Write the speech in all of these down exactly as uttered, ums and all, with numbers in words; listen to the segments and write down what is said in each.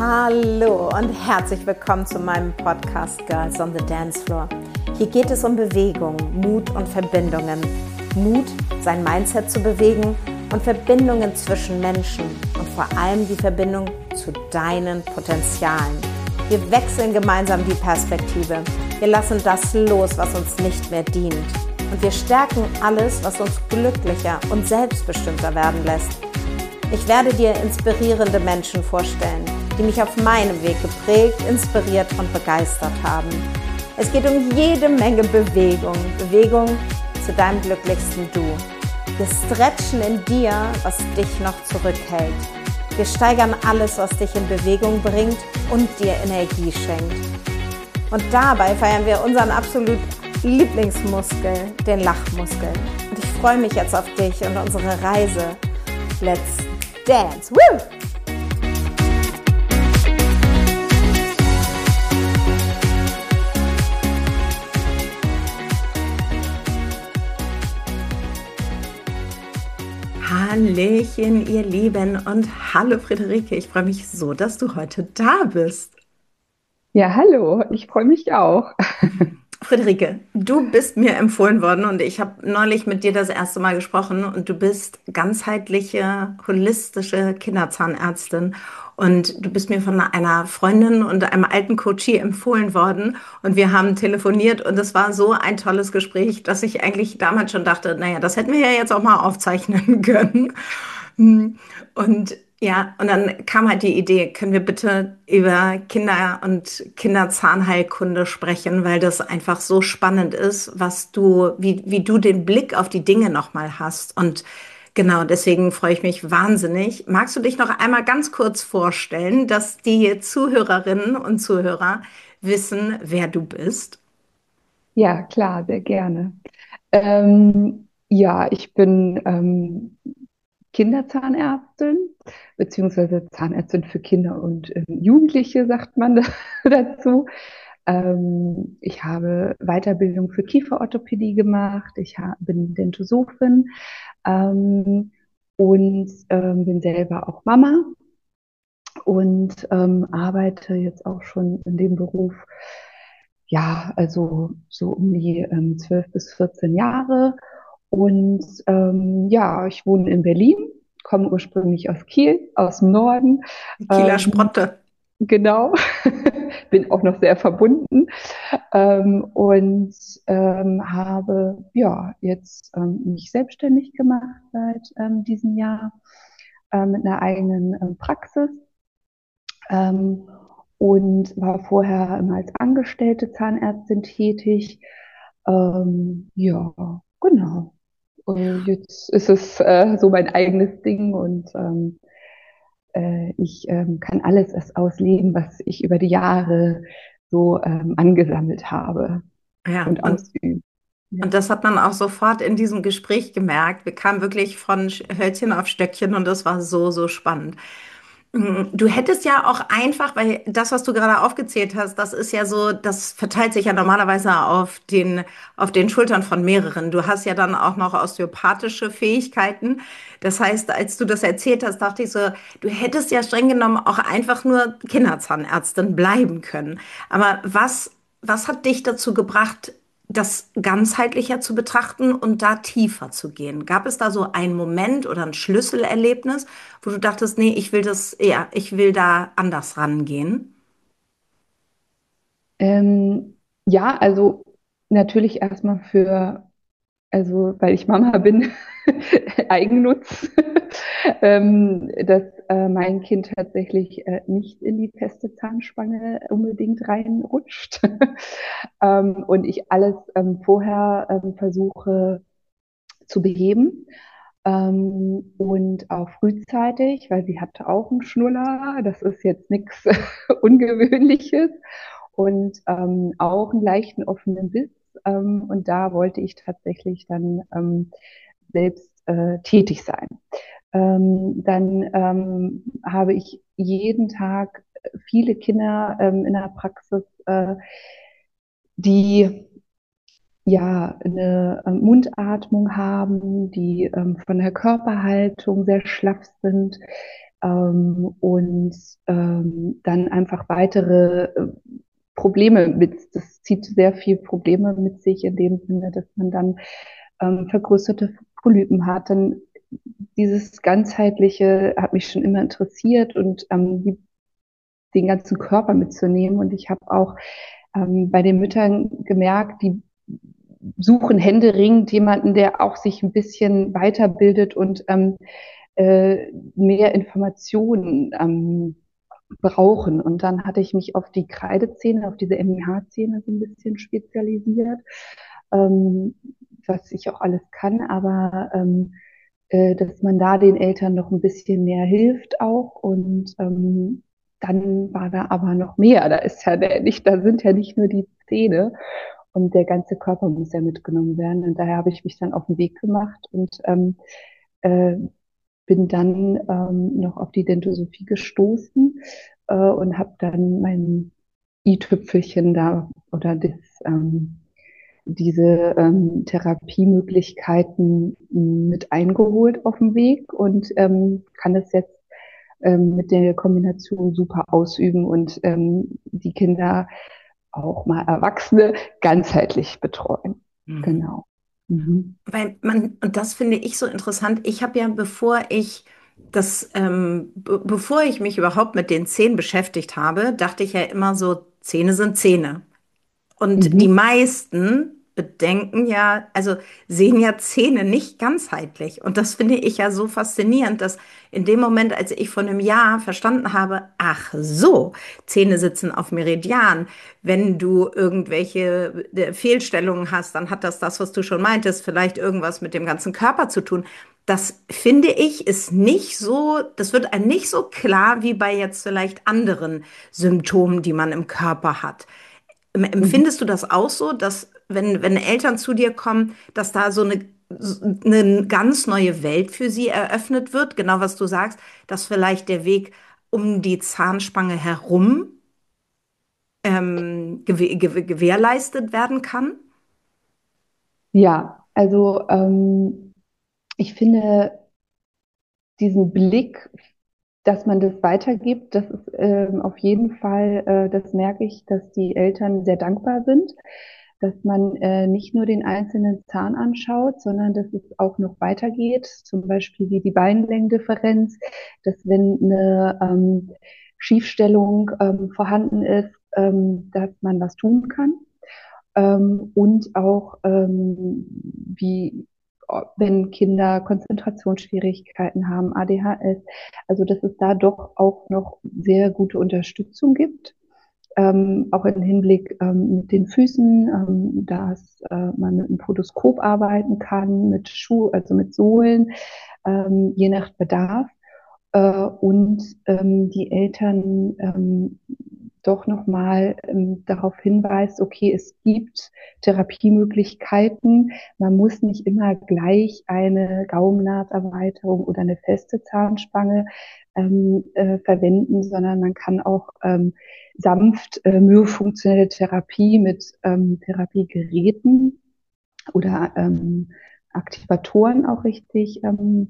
Hallo und herzlich willkommen zu meinem Podcast Girls on the Dance Floor. Hier geht es um Bewegung, Mut und Verbindungen. Mut, sein Mindset zu bewegen und Verbindungen zwischen Menschen und vor allem die Verbindung zu deinen Potenzialen. Wir wechseln gemeinsam die Perspektive. Wir lassen das los, was uns nicht mehr dient. Und wir stärken alles, was uns glücklicher und selbstbestimmter werden lässt. Ich werde dir inspirierende Menschen vorstellen, die mich auf meinem Weg geprägt, inspiriert und begeistert haben. Es geht um jede Menge Bewegung, Bewegung zu deinem glücklichsten Du. Wir stretchen in dir, was dich noch zurückhält. Wir steigern alles, was dich in Bewegung bringt und dir Energie schenkt. Und dabei feiern wir unseren absolut Lieblingsmuskel, den Lachmuskel. Und ich freue mich jetzt auf dich und unsere Reise. Let's dance! Woo! Hallöchen, ihr Lieben, und hallo Friederike, ich freue mich so, dass du heute da bist. Ja, hallo, ich freue mich auch. Friederike, du bist mir empfohlen worden und ich habe neulich mit dir das erste Mal gesprochen und du bist ganzheitliche, holistische Kinderzahnärztin und du bist mir von einer Freundin und einem alten Coachie empfohlen worden und wir haben telefoniert und es war so ein tolles Gespräch, dass ich eigentlich damals schon dachte, naja, das hätten wir ja jetzt auch mal aufzeichnen können. Und ja, und dann kam halt die Idee, können wir bitte über Kinder- und Kinderzahnheilkunde sprechen, weil das einfach so spannend ist, was du, wie, wie du den Blick auf die Dinge nochmal hast. Und genau, deswegen freue ich mich wahnsinnig. Magst du dich noch einmal ganz kurz vorstellen, dass die Zuhörerinnen und Zuhörer wissen, wer du bist? Ja, klar, sehr gerne. Ähm, ja, ich bin ähm, Kinderzahnärztin, beziehungsweise Zahnärztin für Kinder und ähm, Jugendliche, sagt man da- dazu. Ähm, ich habe Weiterbildung für Kieferorthopädie gemacht. Ich ha bin Dentosophin ähm, und ähm, bin selber auch Mama und ähm, arbeite jetzt auch schon in dem Beruf. Ja, also so um die ähm, zwölf bis vierzehn Jahre. Und ähm, ja, ich wohne in Berlin, komme ursprünglich aus Kiel, aus dem Norden. Kieler Ähm, Sprotte. genau, bin auch noch sehr verbunden ähm, und ähm, habe ja jetzt ähm, mich selbstständig gemacht seit ähm, diesem Jahr äh, mit einer eigenen ähm, Praxis ähm, und war vorher immer als angestellte Zahnärztin tätig. Ähm, ja, genau. Äh, jetzt ist es äh, so mein eigenes Ding und ähm, äh, ich ähm, kann alles erst ausleben, was ich über die Jahre so ähm, angesammelt habe Ja, und und ausübe. Ja. Und das hat man auch sofort in diesem Gespräch gemerkt. Wir kamen wirklich von Sch- Hölzchen auf Stöckchen und das war so, so spannend. Mm, Du hättest ja auch einfach, weil das, was du gerade aufgezählt hast, das ist ja so, das verteilt sich ja normalerweise auf den, auf den Schultern von mehreren. Du hast ja dann auch noch osteopathische Fähigkeiten. Das heißt, als du das erzählt hast, dachte ich so, du hättest ja streng genommen auch einfach nur Kinderzahnärztin bleiben können. Aber was, was hat dich dazu gebracht, das ganzheitlicher zu betrachten und da tiefer zu gehen? Gab es da so einen Moment oder ein Schlüsselerlebnis, wo du dachtest, nee, ich will das, ja, ich will da anders rangehen? Ähm, ja, also natürlich erstmal für, also weil ich Mama bin, Eigennutz, ähm, dass äh, mein Kind tatsächlich äh, nicht in die feste Zahnspange unbedingt reinrutscht. ähm, und ich alles ähm, vorher ähm, versuche zu beheben. Ähm, und auch frühzeitig, weil sie hatte auch einen Schnuller, das ist jetzt nichts Ungewöhnliches und ähm, auch einen leichten offenen Biss. Ähm, und da wollte ich tatsächlich dann ähm, selbst äh, tätig sein. Ähm, dann ähm, habe ich jeden Tag viele Kinder ähm, in der Praxis, äh, die ja eine ähm, Mundatmung haben, die ähm, von der Körperhaltung sehr schlaff sind, ähm, und ähm, dann einfach weitere äh, Probleme mit, das zieht sehr viel Probleme mit sich in dem Sinne, dass man dann ähm, vergrößerte Polypen hat. Dann dieses ganzheitliche hat mich schon immer interessiert und ähm, die, den ganzen Körper mitzunehmen. Und ich habe auch ähm, bei den Müttern gemerkt, die suchen händeringend jemanden, der auch sich ein bisschen weiterbildet und ähm, äh, mehr Informationen ähm, brauchen. Und dann hatte ich mich auf die Kreidezähne, auf diese M E H-Zähne so ein bisschen spezialisiert, ähm, was ich auch alles kann, aber ähm, äh, dass man da den Eltern noch ein bisschen mehr hilft auch. Und ähm, dann war da aber noch mehr. Da ist ja der, nicht, da sind ja nicht nur die Zähne und der ganze Körper muss ja mitgenommen werden. Und daher habe ich mich dann auf den Weg gemacht und ähm, äh, bin dann ähm, noch auf die Dentosophie gestoßen äh, und habe dann mein i-Tüpfelchen da oder das, ähm, diese ähm, Therapiemöglichkeiten mit eingeholt auf dem Weg und ähm, kann das jetzt ähm, mit der Kombination super ausüben und ähm, die Kinder, auch mal Erwachsene, ganzheitlich betreuen. Mhm. Genau. Mhm. Weil man, und das finde ich so interessant, ich habe ja, bevor ich das, ähm, be bevor ich mich überhaupt mit den Zähnen beschäftigt habe, dachte ich ja immer so, Zähne sind Zähne. Und die Mhm. meisten bedenken ja, also sehen ja Zähne nicht ganzheitlich. Und das finde ich ja so faszinierend, dass in dem Moment, als ich vor einem Jahr verstanden habe, ach so, Zähne sitzen auf Meridian. Wenn du irgendwelche äh, Fehlstellungen hast, dann hat das das, was du schon meintest, vielleicht irgendwas mit dem ganzen Körper zu tun. Das finde ich ist nicht so, das wird einem nicht so klar wie bei jetzt vielleicht anderen Symptomen, die man im Körper hat. Em- Mhm. Empfindest du das auch so, dass wenn, wenn Eltern zu dir kommen, dass da so eine, so eine ganz neue Welt für sie eröffnet wird? Genau was du sagst, dass vielleicht der Weg um die Zahnspange herum ähm, gewäh gewäh gewährleistet werden kann? Ja, also ähm, ich finde diesen Blick, dass man das weitergibt, das ist ähm, auf jeden Fall, äh, das merke ich, dass die Eltern sehr dankbar sind, dass man äh, nicht nur den einzelnen Zahn anschaut, sondern dass es auch noch weitergeht, zum Beispiel wie die Beinlängendifferenz, dass wenn eine ähm, Schiefstellung ähm, vorhanden ist, ähm, dass man was tun kann. Ähm, und auch ähm, wie wenn Kinder Konzentrationsschwierigkeiten haben, A D H S, also dass es da doch auch noch sehr gute Unterstützung gibt. Ähm, auch im Hinblick ähm, mit den Füßen, ähm, dass äh, man mit einem Podoskop arbeiten kann, mit Schuh, also mit Sohlen, ähm, je nach Bedarf. Äh, und ähm, die Eltern ähm, doch nochmal ähm, darauf hinweist, okay, es gibt Therapiemöglichkeiten. Man muss nicht immer gleich eine Gaumennahtserweiterung oder eine feste Zahnspange ähm, äh, verwenden, sondern man kann auch ähm, sanft äh, myofunktionelle Therapie mit ähm, Therapiegeräten oder ähm, Aktivatoren auch richtig ähm,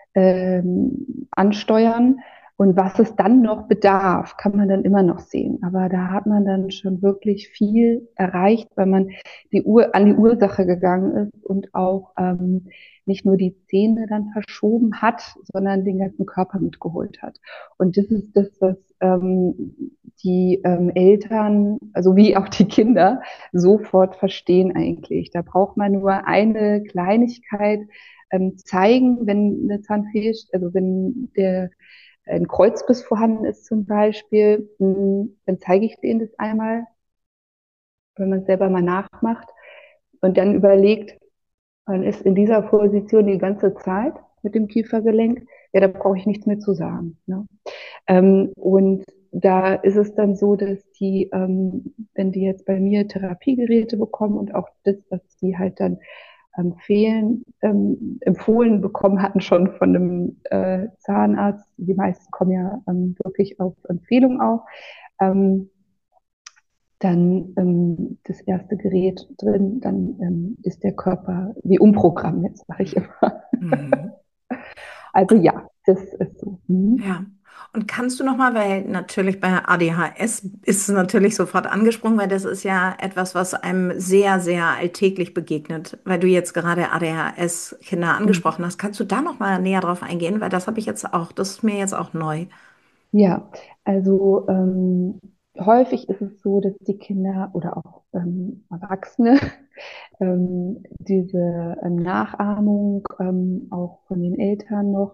ähm, ansteuern. Und was es dann noch bedarf, kann man dann immer noch sehen. Aber da hat man dann schon wirklich viel erreicht, weil man die Ur an die Ursache gegangen ist und auch ähm, nicht nur die Zähne dann verschoben hat, sondern den ganzen Körper mitgeholt hat. Und das ist das, was ähm, die ähm, Eltern, also wie auch die Kinder, sofort verstehen eigentlich. Da braucht man nur eine Kleinigkeit ähm, zeigen, wenn eine Zahnfehlstellung, also wenn der ein Kreuzbiss vorhanden ist zum Beispiel, mh, dann zeige ich denen das einmal, wenn man es selber mal nachmacht und dann überlegt, man ist in dieser Position die ganze Zeit mit dem Kiefergelenk, ja, da brauche ich nichts mehr zu sagen. Ne? Ähm, und da ist es dann so, dass die, ähm, wenn die jetzt bei mir Therapiegeräte bekommen und auch das, was die halt dann empfehlen, ähm, empfohlen bekommen hatten schon von einem äh, Zahnarzt, die meisten kommen ja ähm, wirklich auf Empfehlung auch, ähm, dann ähm, das erste Gerät drin, dann ähm, ist der Körper wie umprogrammiert, sage ich immer. Mhm. Also ja, das ist so. Mhm. Ja. Und kannst du noch mal, weil natürlich bei A D H S ist es natürlich sofort angesprungen, weil das ist ja etwas, was einem sehr, sehr alltäglich begegnet, weil du jetzt gerade A D H S-Kinder Mhm. angesprochen hast. Kannst du da noch mal näher drauf eingehen? Weil das habe ich jetzt auch, das ist mir jetzt auch neu. Ja, also ähm, häufig ist es so, dass die Kinder oder auch ähm, Erwachsene ähm, diese ähm, Nachahmung ähm, auch von den Eltern noch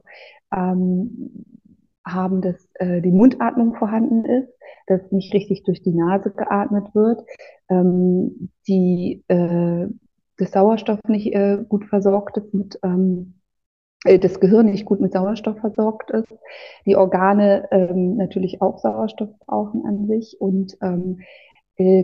ähm, haben, dass äh, die Mundatmung vorhanden ist, dass nicht richtig durch die Nase geatmet wird, ähm, die, äh, das Sauerstoff nicht äh, gut versorgt ist mit ähm, äh, das Gehirn nicht gut mit Sauerstoff versorgt ist, die Organe ähm, natürlich auch Sauerstoff brauchen an sich und ähm, äh,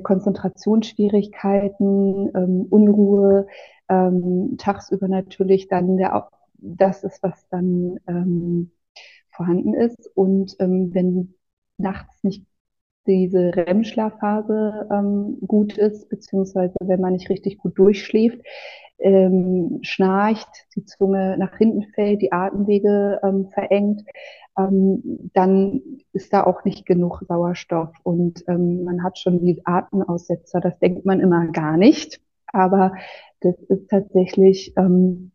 Konzentrationsschwierigkeiten, ähm, Unruhe, ähm, tagsüber natürlich dann der, das ist, was dann ähm, vorhanden ist. Und ähm, wenn nachts nicht diese R E M-Schlafphase ähm, gut ist, beziehungsweise wenn man nicht richtig gut durchschläft, ähm, schnarcht, die Zunge nach hinten fällt, die Atemwege ähm, verengt, ähm, dann ist da auch nicht genug Sauerstoff und ähm, man hat schon die Atemaussetzer. Das denkt man immer gar nicht, aber das ist tatsächlich, ähm,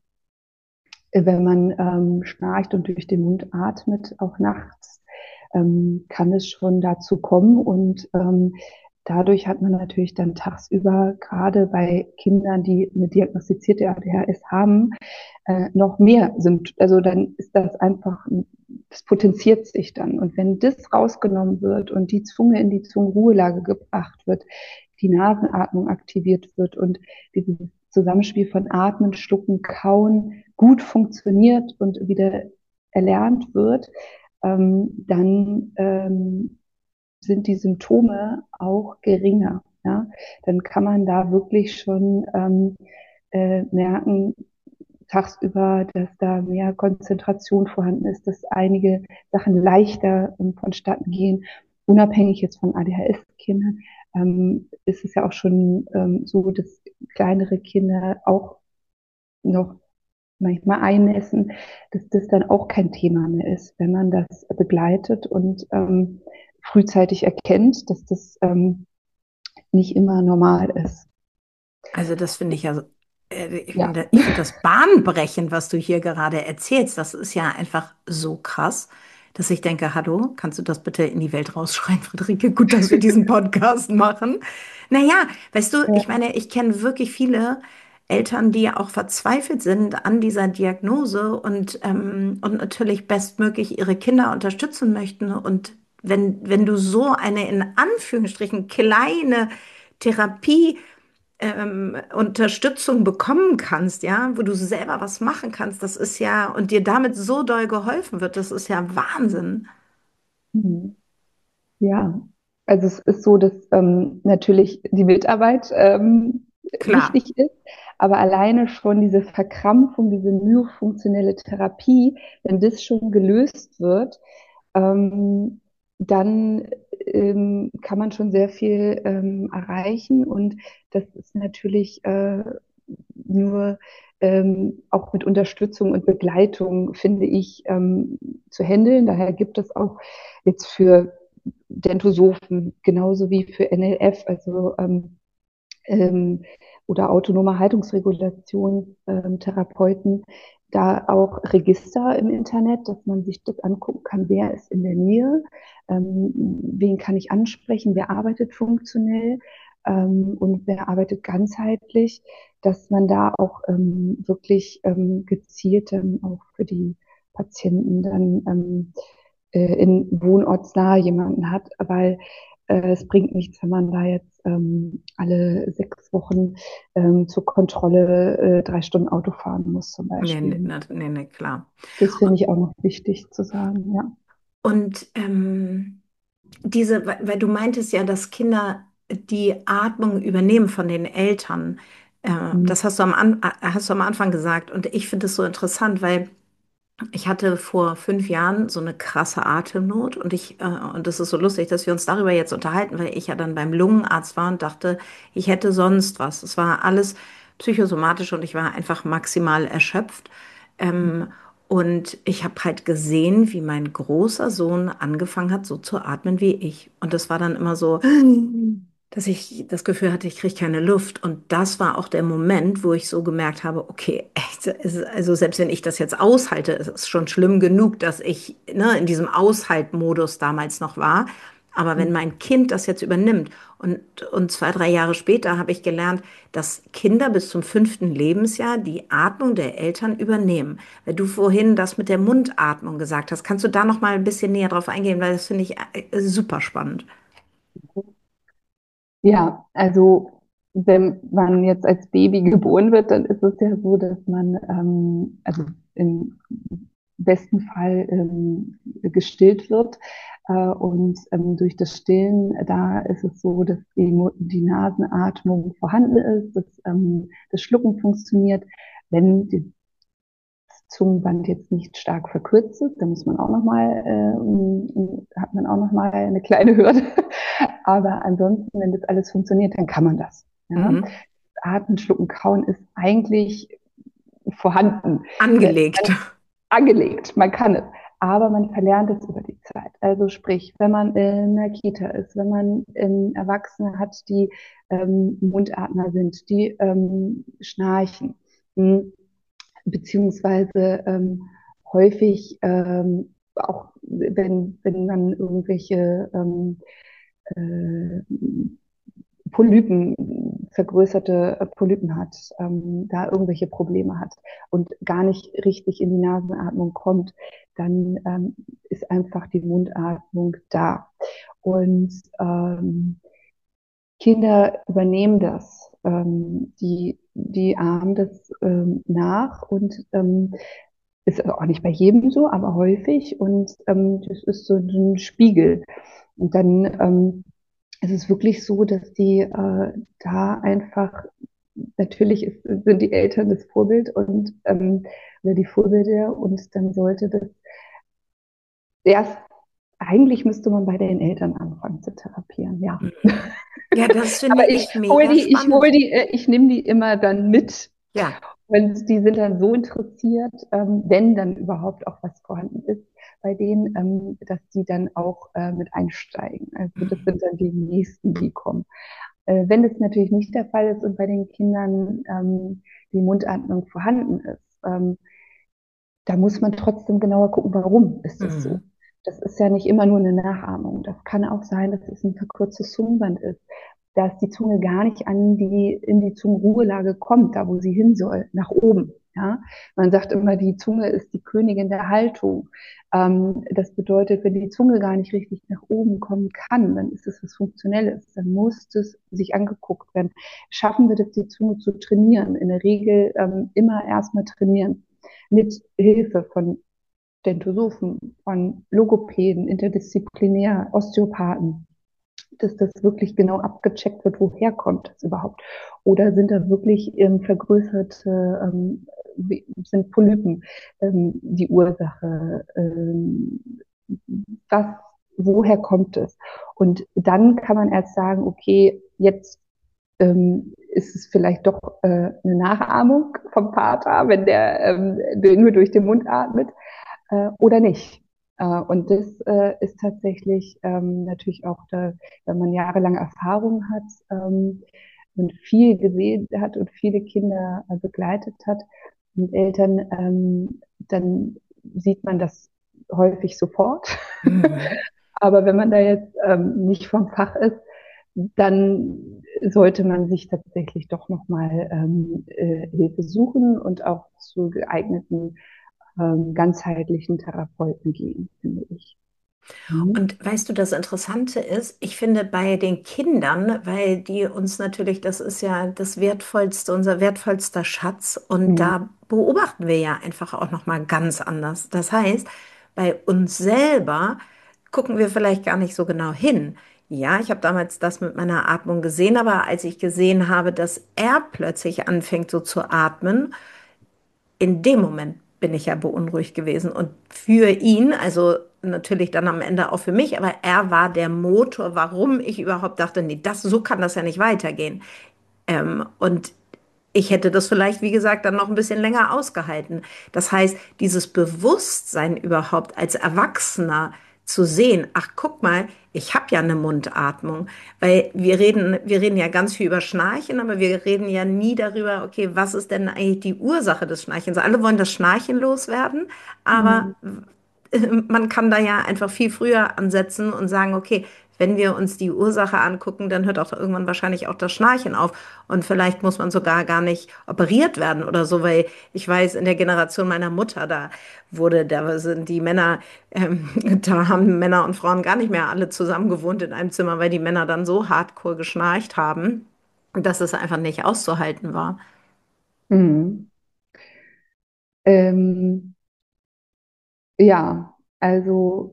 wenn man ähm, schnarcht und durch den Mund atmet, auch nachts, ähm, kann es schon dazu kommen. Und ähm, dadurch hat man natürlich dann tagsüber, gerade bei Kindern, die eine diagnostizierte A D H S haben, äh, noch mehr Symptome. Also dann ist das einfach, das potenziert sich dann. Und wenn das rausgenommen wird und die Zunge in die Zungenruhelage gebracht wird, die Nasenatmung aktiviert wird und dieses Zusammenspiel von Atmen, Schlucken, Kauen gut funktioniert und wieder erlernt wird, ähm, dann ähm, sind die Symptome auch geringer. Ja? Dann kann man da wirklich schon ähm, äh, merken, tagsüber, dass da mehr Konzentration vorhanden ist, dass einige Sachen leichter ähm, vonstatten gehen. Unabhängig jetzt von A D H S-Kindern ähm, ist es ja auch schon ähm, so, dass kleinere Kinder auch noch manchmal einnässen, dass das dann auch kein Thema mehr ist, wenn man das begleitet und ähm, frühzeitig erkennt, dass das ähm, nicht immer normal ist. Also das finde ich ja, äh, ich Ja. finde, ich finde das bahnbrechend, was du hier gerade erzählst. Das ist ja einfach so krass, dass ich denke, hallo, kannst du das bitte in die Welt rausschreien, Friederike? Gut, dass wir diesen Podcast machen. Naja, weißt du, ich Ja. meine, ich kenne wirklich viele Eltern, die auch verzweifelt sind an dieser Diagnose und, ähm, und natürlich bestmöglich ihre Kinder unterstützen möchten. Und wenn, wenn du so eine in Anführungsstrichen kleine Therapie ähm, Unterstützung bekommen kannst, ja, wo du selber was machen kannst, das ist ja, und dir damit so doll geholfen wird, das ist ja Wahnsinn. Mhm. Ja, also es ist so, dass ähm, natürlich die Mitarbeit ähm, Klar. wichtig ist, aber alleine schon diese Verkrampfung, diese myofunktionelle Therapie, wenn das schon gelöst wird, ähm, dann ähm, kann man schon sehr viel ähm, erreichen und das ist natürlich äh, nur ähm, auch mit Unterstützung und Begleitung, finde ich, ähm, zu handeln. Daher gibt es auch jetzt für Dentosophen genauso wie für N L F, also ähm, ähm, oder autonome Haltungsregulation, ähm, Therapeuten, da auch Register im Internet, dass man sich das angucken kann, wer ist in der Nähe, ähm, wen kann ich ansprechen, wer arbeitet funktionell ähm, und wer arbeitet ganzheitlich, dass man da auch ähm, wirklich ähm, gezielt dann auch für die Patienten dann ähm, äh, in wohnortsnah jemanden hat, weil äh, es bringt nichts, wenn man da jetzt ähm, alle sechs Wochen ähm, zur Kontrolle äh, drei Stunden Auto fahren muss zum Nee, nee, Beispiel. nee, nee, klar. Das finde ich auch noch wichtig zu sagen, ja. Und ähm, diese, weil weil du meintest ja, dass Kinder die Atmung übernehmen von den Eltern. Äh, Mhm. das hast du am, An äh, hast du am Anfang gesagt. Und ich finde es so interessant, weil ich hatte vor fünf Jahren so eine krasse Atemnot und ich, äh, und das ist so lustig, dass wir uns darüber jetzt unterhalten, weil ich ja dann beim Lungenarzt war und dachte, ich hätte sonst was. Es war alles psychosomatisch und ich war einfach maximal erschöpft. Ähm, Und ich habe halt gesehen, wie mein großer Sohn angefangen hat, so zu atmen wie ich. Und das war dann immer so, dass ich das Gefühl hatte, ich kriege keine Luft. Und das war auch der Moment, wo ich so gemerkt habe, okay, echt, es ist- also selbst wenn ich das jetzt aushalte, es ist schon schlimm genug, dass ich, ne, in diesem Aushaltmodus damals noch war. Aber wenn mein Kind das jetzt übernimmt und, und zwei, drei Jahre später habe ich gelernt, dass Kinder bis zum fünften Lebensjahr die Atmung der Eltern übernehmen. Weil du vorhin das mit der Mundatmung gesagt hast, kannst du da noch mal ein bisschen näher drauf eingehen, weil das finde ich äh, super spannend. Ja, also wenn man jetzt als Baby geboren wird, dann ist es ja so, dass man ähm, also im besten Fall ähm, gestillt wird. Äh, und ähm, durch das Stillen, da ist es so, dass die, Mu- die Nasenatmung vorhanden ist, dass ähm, das Schlucken funktioniert. Wenn die Zungenband jetzt nicht stark verkürzt ist, dann muss man auch noch mal, äh, hat man auch noch mal eine kleine Hürde. Aber ansonsten, wenn das alles funktioniert, dann kann man das. Ja? Mhm. Atmen, Schlucken, Kauen ist eigentlich vorhanden, Angelegt. angelegt. Man kann es. Aber man verlernt es über die Zeit. Also sprich, wenn man in der Kita ist, wenn man ähm, Erwachsene hat, die ähm, Mundatmer sind, die ähm, schnarchen, mh, beziehungsweise ähm, häufig ähm, auch, wenn, wenn man irgendwelche ähm, äh, Polypen, vergrößerte Polypen hat, ähm, da irgendwelche Probleme hat und gar nicht richtig in die Nasenatmung kommt, dann ähm, ist einfach die Mundatmung da. Und ähm, Kinder übernehmen das, ähm, die, die ahmen das ähm, nach und ähm, ist auch nicht bei jedem so, aber häufig und ähm, das ist so ein Spiegel. Und dann ähm, es ist wirklich so, dass die äh, da einfach, natürlich ist, sind die Eltern das Vorbild und ähm, oder die Vorbilder und dann sollte das erst, eigentlich müsste man bei den Eltern anfangen zu therapieren, ja. Mhm. Ja, das finde Aber ich ich hole mega die, ich hole spannend. die, äh, ich nehme die immer dann mit. Ja. Und die sind dann so interessiert, ähm, wenn dann überhaupt auch was vorhanden ist, bei denen, ähm, dass die dann auch äh, mit einsteigen. Also das Mhm. sind dann die nächsten, die kommen. Äh, wenn das natürlich nicht der Fall ist und bei den Kindern ähm, die Mundatmung vorhanden ist, ähm, da muss man trotzdem genauer gucken, warum ist das so. Mhm. Das ist ja nicht immer nur eine Nachahmung. Das kann auch sein, dass es ein verkürztes Zungenband ist, dass die Zunge gar nicht an die, in die Zungenruhelage kommt, da wo sie hin soll, nach oben. Ja? Man sagt immer, die Zunge ist die Königin der Haltung. Ähm, das bedeutet, wenn die Zunge gar nicht richtig nach oben kommen kann, dann ist es was Funktionelles. Dann muss es sich angeguckt werden. Schaffen wir das, die Zunge zu trainieren? In der Regel ähm, immer erstmal trainieren mit Hilfe von Dentosophen, von Logopäden, interdisziplinär, Osteopathen, dass das wirklich genau abgecheckt wird, woher kommt das überhaupt? Oder sind da wirklich ähm, vergrößerte, ähm, sind Polypen ähm, die Ursache? Ähm, was, woher kommt es? Und dann kann man erst sagen, okay, jetzt ähm, ist es vielleicht doch äh, eine Nachahmung vom Vater, wenn der ähm, nur durch den Mund atmet äh, oder nicht. Äh, und das äh, ist tatsächlich ähm, natürlich auch, da, wenn man jahrelange Erfahrung hat ähm, und viel gesehen hat und viele Kinder äh, begleitet hat und Eltern, ähm, dann sieht man das häufig sofort. Mhm. Aber wenn man da jetzt ähm, nicht vom Fach ist, dann sollte man sich tatsächlich doch nochmal ähm, äh, Hilfe suchen und auch zu geeigneten ähm, ganzheitlichen Therapeuten gehen, finde ich. Mhm. Und weißt du, das Interessante ist, ich finde bei den Kindern, weil die uns natürlich, das ist ja das wertvollste, unser wertvollster Schatz, und Mhm. da beobachten wir ja einfach auch noch mal ganz anders. Das heißt, bei uns selber gucken wir vielleicht gar nicht so genau hin. Ja, ich habe damals das mit meiner Atmung gesehen, aber als ich gesehen habe, dass er plötzlich anfängt so zu atmen, in dem Moment bin ich ja beunruhigt gewesen. Und für ihn, also natürlich dann am Ende auch für mich, aber er war der Motor, warum ich überhaupt dachte, nee, das, so kann das ja nicht weitergehen. Ähm, und ich hätte das vielleicht, wie gesagt, dann noch ein bisschen länger ausgehalten. Das heißt, dieses Bewusstsein überhaupt als Erwachsener zu sehen, ach guck mal, ich habe ja eine Mundatmung, weil wir reden, wir reden ja ganz viel über Schnarchen, aber wir reden ja nie darüber, okay, was ist denn eigentlich die Ursache des Schnarchens? Alle wollen das Schnarchen loswerden, aber Mhm. man kann da ja einfach viel früher ansetzen und sagen, okay, wenn wir uns die Ursache angucken, dann hört auch irgendwann wahrscheinlich auch das Schnarchen auf. Und vielleicht muss man sogar gar nicht operiert werden oder so, weil ich weiß, in der Generation meiner Mutter, da wurde, da sind die Männer, ähm, da haben Männer und Frauen gar nicht mehr alle zusammen gewohnt in einem Zimmer, weil die Männer dann so hardcore geschnarcht haben, dass es einfach nicht auszuhalten war. Mhm. Ähm, ja, also,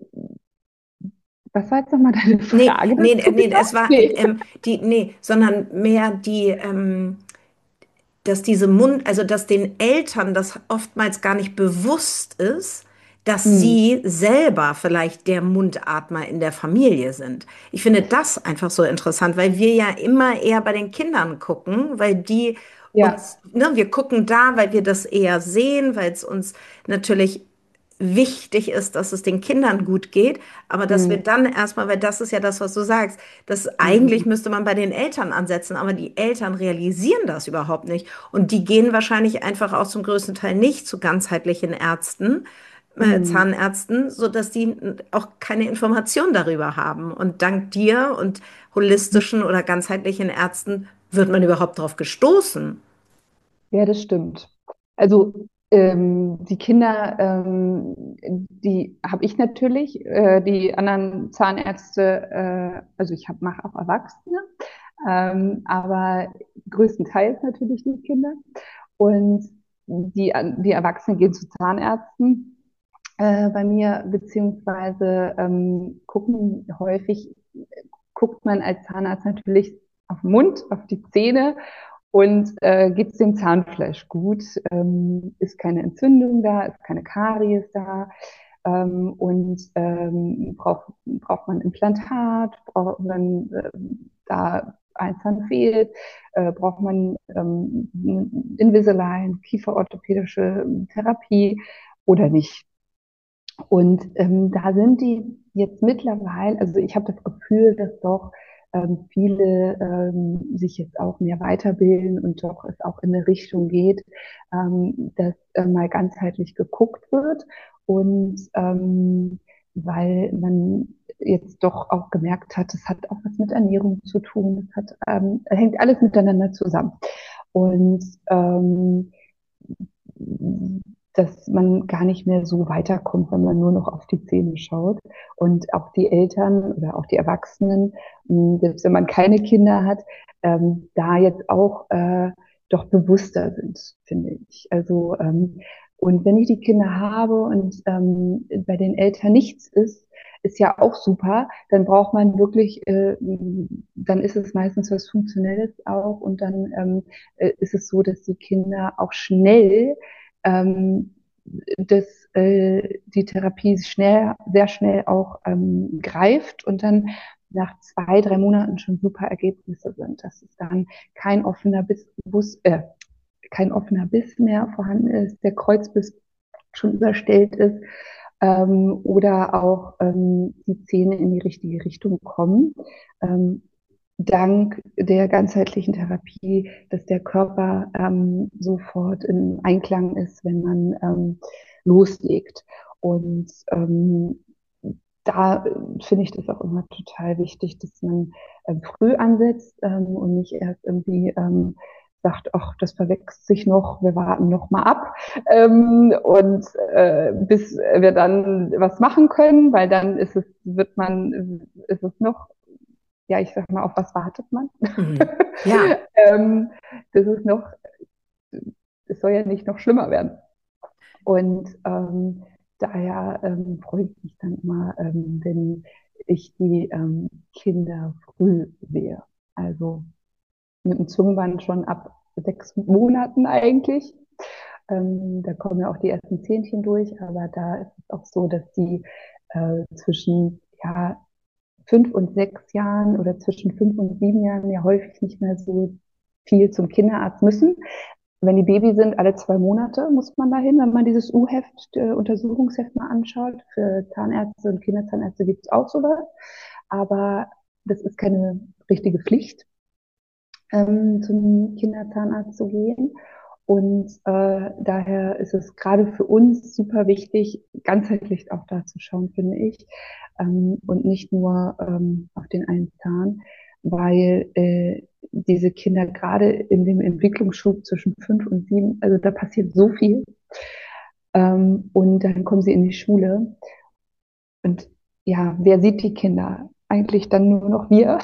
was war jetzt nochmal deine Nee, Frage nee, dazu nee, genau? es war, Nee. ähm, die, nee, sondern mehr die, ähm, dass diese Mund, also dass den Eltern das oftmals gar nicht bewusst ist, dass Mhm. sie selber vielleicht der Mundatmer in der Familie sind. Ich finde das einfach so interessant, weil wir ja immer eher bei den Kindern gucken, weil die Ja. uns, ne, wir gucken da, weil wir das eher sehen, weil es uns natürlich wichtig ist, dass es den Kindern gut geht, aber dass wir Mhm. dann erstmal, weil das ist ja das, was du sagst, dass eigentlich Mhm. müsste man bei den Eltern ansetzen, aber die Eltern realisieren das überhaupt nicht. Und die gehen wahrscheinlich einfach auch zum größten Teil nicht zu ganzheitlichen Ärzten, äh, Mhm. Zahnärzten, sodass die auch keine Information darüber haben. Und dank dir und holistischen oder ganzheitlichen Ärzten wird man überhaupt darauf gestoßen. Ja, das stimmt. Also ähm, die Kinder, ähm, die habe ich natürlich, äh, die anderen Zahnärzte, äh, also ich hab, mache auch Erwachsene, ähm, aber größtenteils natürlich die Kinder. Und die, die Erwachsenen gehen zu Zahnärzten äh, bei mir, beziehungsweise ähm, gucken häufig, guckt man als Zahnarzt natürlich auf den Mund, auf die Zähne und äh, geht es dem Zahnfleisch gut, ähm, ist keine Entzündung da, ist keine Karies da ähm, und ähm, braucht, braucht man Implantat, braucht man äh, da ein Zahn fehlt, äh, braucht man ähm, Invisalign, kieferorthopädische Therapie oder nicht. Und ähm, da sind die jetzt mittlerweile, also ich habe das Gefühl, dass doch ähm, viele ähm, sich jetzt auch mehr weiterbilden und doch es auch in eine Richtung geht, ähm, dass äh, mal ganzheitlich geguckt wird und ähm, weil man jetzt doch auch gemerkt hat, es hat auch was mit Ernährung zu tun, es hat, ähm, hängt alles miteinander zusammen. Und ähm, dass man gar nicht mehr so weiterkommt, wenn man nur noch auf die Zähne schaut. Und auch die Eltern oder auch die Erwachsenen, selbst wenn man keine Kinder hat, ähm, da jetzt auch äh, doch bewusster sind, finde ich. Also ähm, und wenn ich die Kinder habe und ähm, bei den Eltern nichts ist, ist ja auch super. Dann braucht man wirklich, äh, dann ist es meistens was Funktionelles auch und dann ähm, äh, ist es so, dass die Kinder auch schnell ähm, dass äh, die Therapie schnell, sehr schnell auch ähm, greift und dann nach zwei, drei Monaten schon super Ergebnisse sind. Dass es dann kein offener Biss, Bus, äh, kein offener Biss mehr vorhanden ist, der Kreuzbiss schon überstellt ist ähm, oder auch ähm, die Zähne in die richtige Richtung kommen. Ähm, dank der ganzheitlichen Therapie, dass der Körper ähm, sofort im Einklang ist, wenn man ähm, loslegt. Und ähm, da finde ich das auch immer total wichtig, dass man ähm, früh ansetzt ähm, und nicht erst irgendwie ähm, sagt, ach, das verwechselt sich noch, wir warten noch mal ab ähm, und äh, bis wir dann was machen können, weil dann ist es, wird man, ist es noch ja, ich sag mal, auf was wartet man? Mhm. Ja. ähm, das ist noch, es soll ja nicht noch schlimmer werden. Und ähm, daher ähm, freue ich mich dann immer, ähm, wenn ich die ähm, Kinder früh sehe. Also mit dem Zungenband schon ab sechs Monaten eigentlich. Ähm, da kommen ja auch die ersten Zähnchen durch, aber da ist es auch so, dass die äh, zwischen ja, fünf und sechs Jahren oder zwischen fünf und sieben Jahren ja häufig nicht mehr so viel zum Kinderarzt müssen. Wenn die Baby sind, alle zwei Monate muss man dahin, wenn man dieses U-Heft, äh, Untersuchungsheft mal anschaut. Für Zahnärzte und Kinderzahnärzte gibt es auch sowas. Aber das ist keine richtige Pflicht, ähm, zum Kinderzahnarzt zu gehen. Und äh, daher ist es gerade für uns super wichtig, ganzheitlich auch da zu schauen, finde ich, ähm, und nicht nur ähm, auf den einen Zahn, weil äh, diese Kinder gerade in dem Entwicklungsschub zwischen fünf und sieben, also da passiert so viel. Ähm, und dann kommen sie in die Schule und ja, wer sieht die Kinder? Eigentlich dann nur noch wir.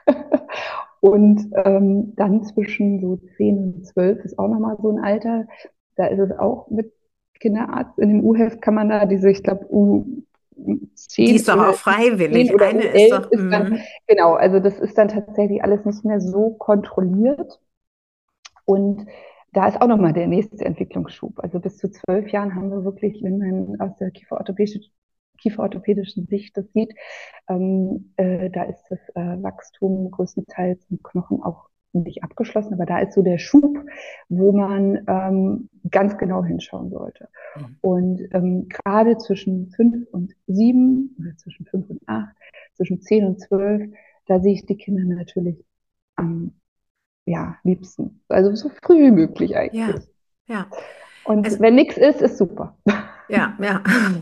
Und ähm, dann zwischen so zehn und zwölf ist auch nochmal so ein Alter. Da ist es auch mit Kinderarzt. In dem U-Heft kann man da diese, ich glaube, U Die zehn ist doch auch oder zehn freiwillig. oder Eine ist U elf doch, ist dann, mm, genau, also das ist dann tatsächlich alles nicht mehr so kontrolliert. Und da ist auch nochmal der nächste Entwicklungsschub. Also bis zu zwölf Jahren haben wir wirklich, wenn man aus der kieferorthopädischen, kieferorthopädischen Sicht das sieht, ähm, äh, da ist das äh, Wachstum größtenteils im Knochen auch nicht abgeschlossen, aber da ist so der Schub, wo man ähm, ganz genau hinschauen sollte. mm. Und ähm, gerade zwischen fünf und sieben oder zwischen fünf und acht, zwischen zehn und zwölf, da sehe ich die Kinder natürlich am ja, liebsten. Also so früh wie möglich Ja, eigentlich. ja. Und Also, wenn nichts ist, ist super. ja, ja.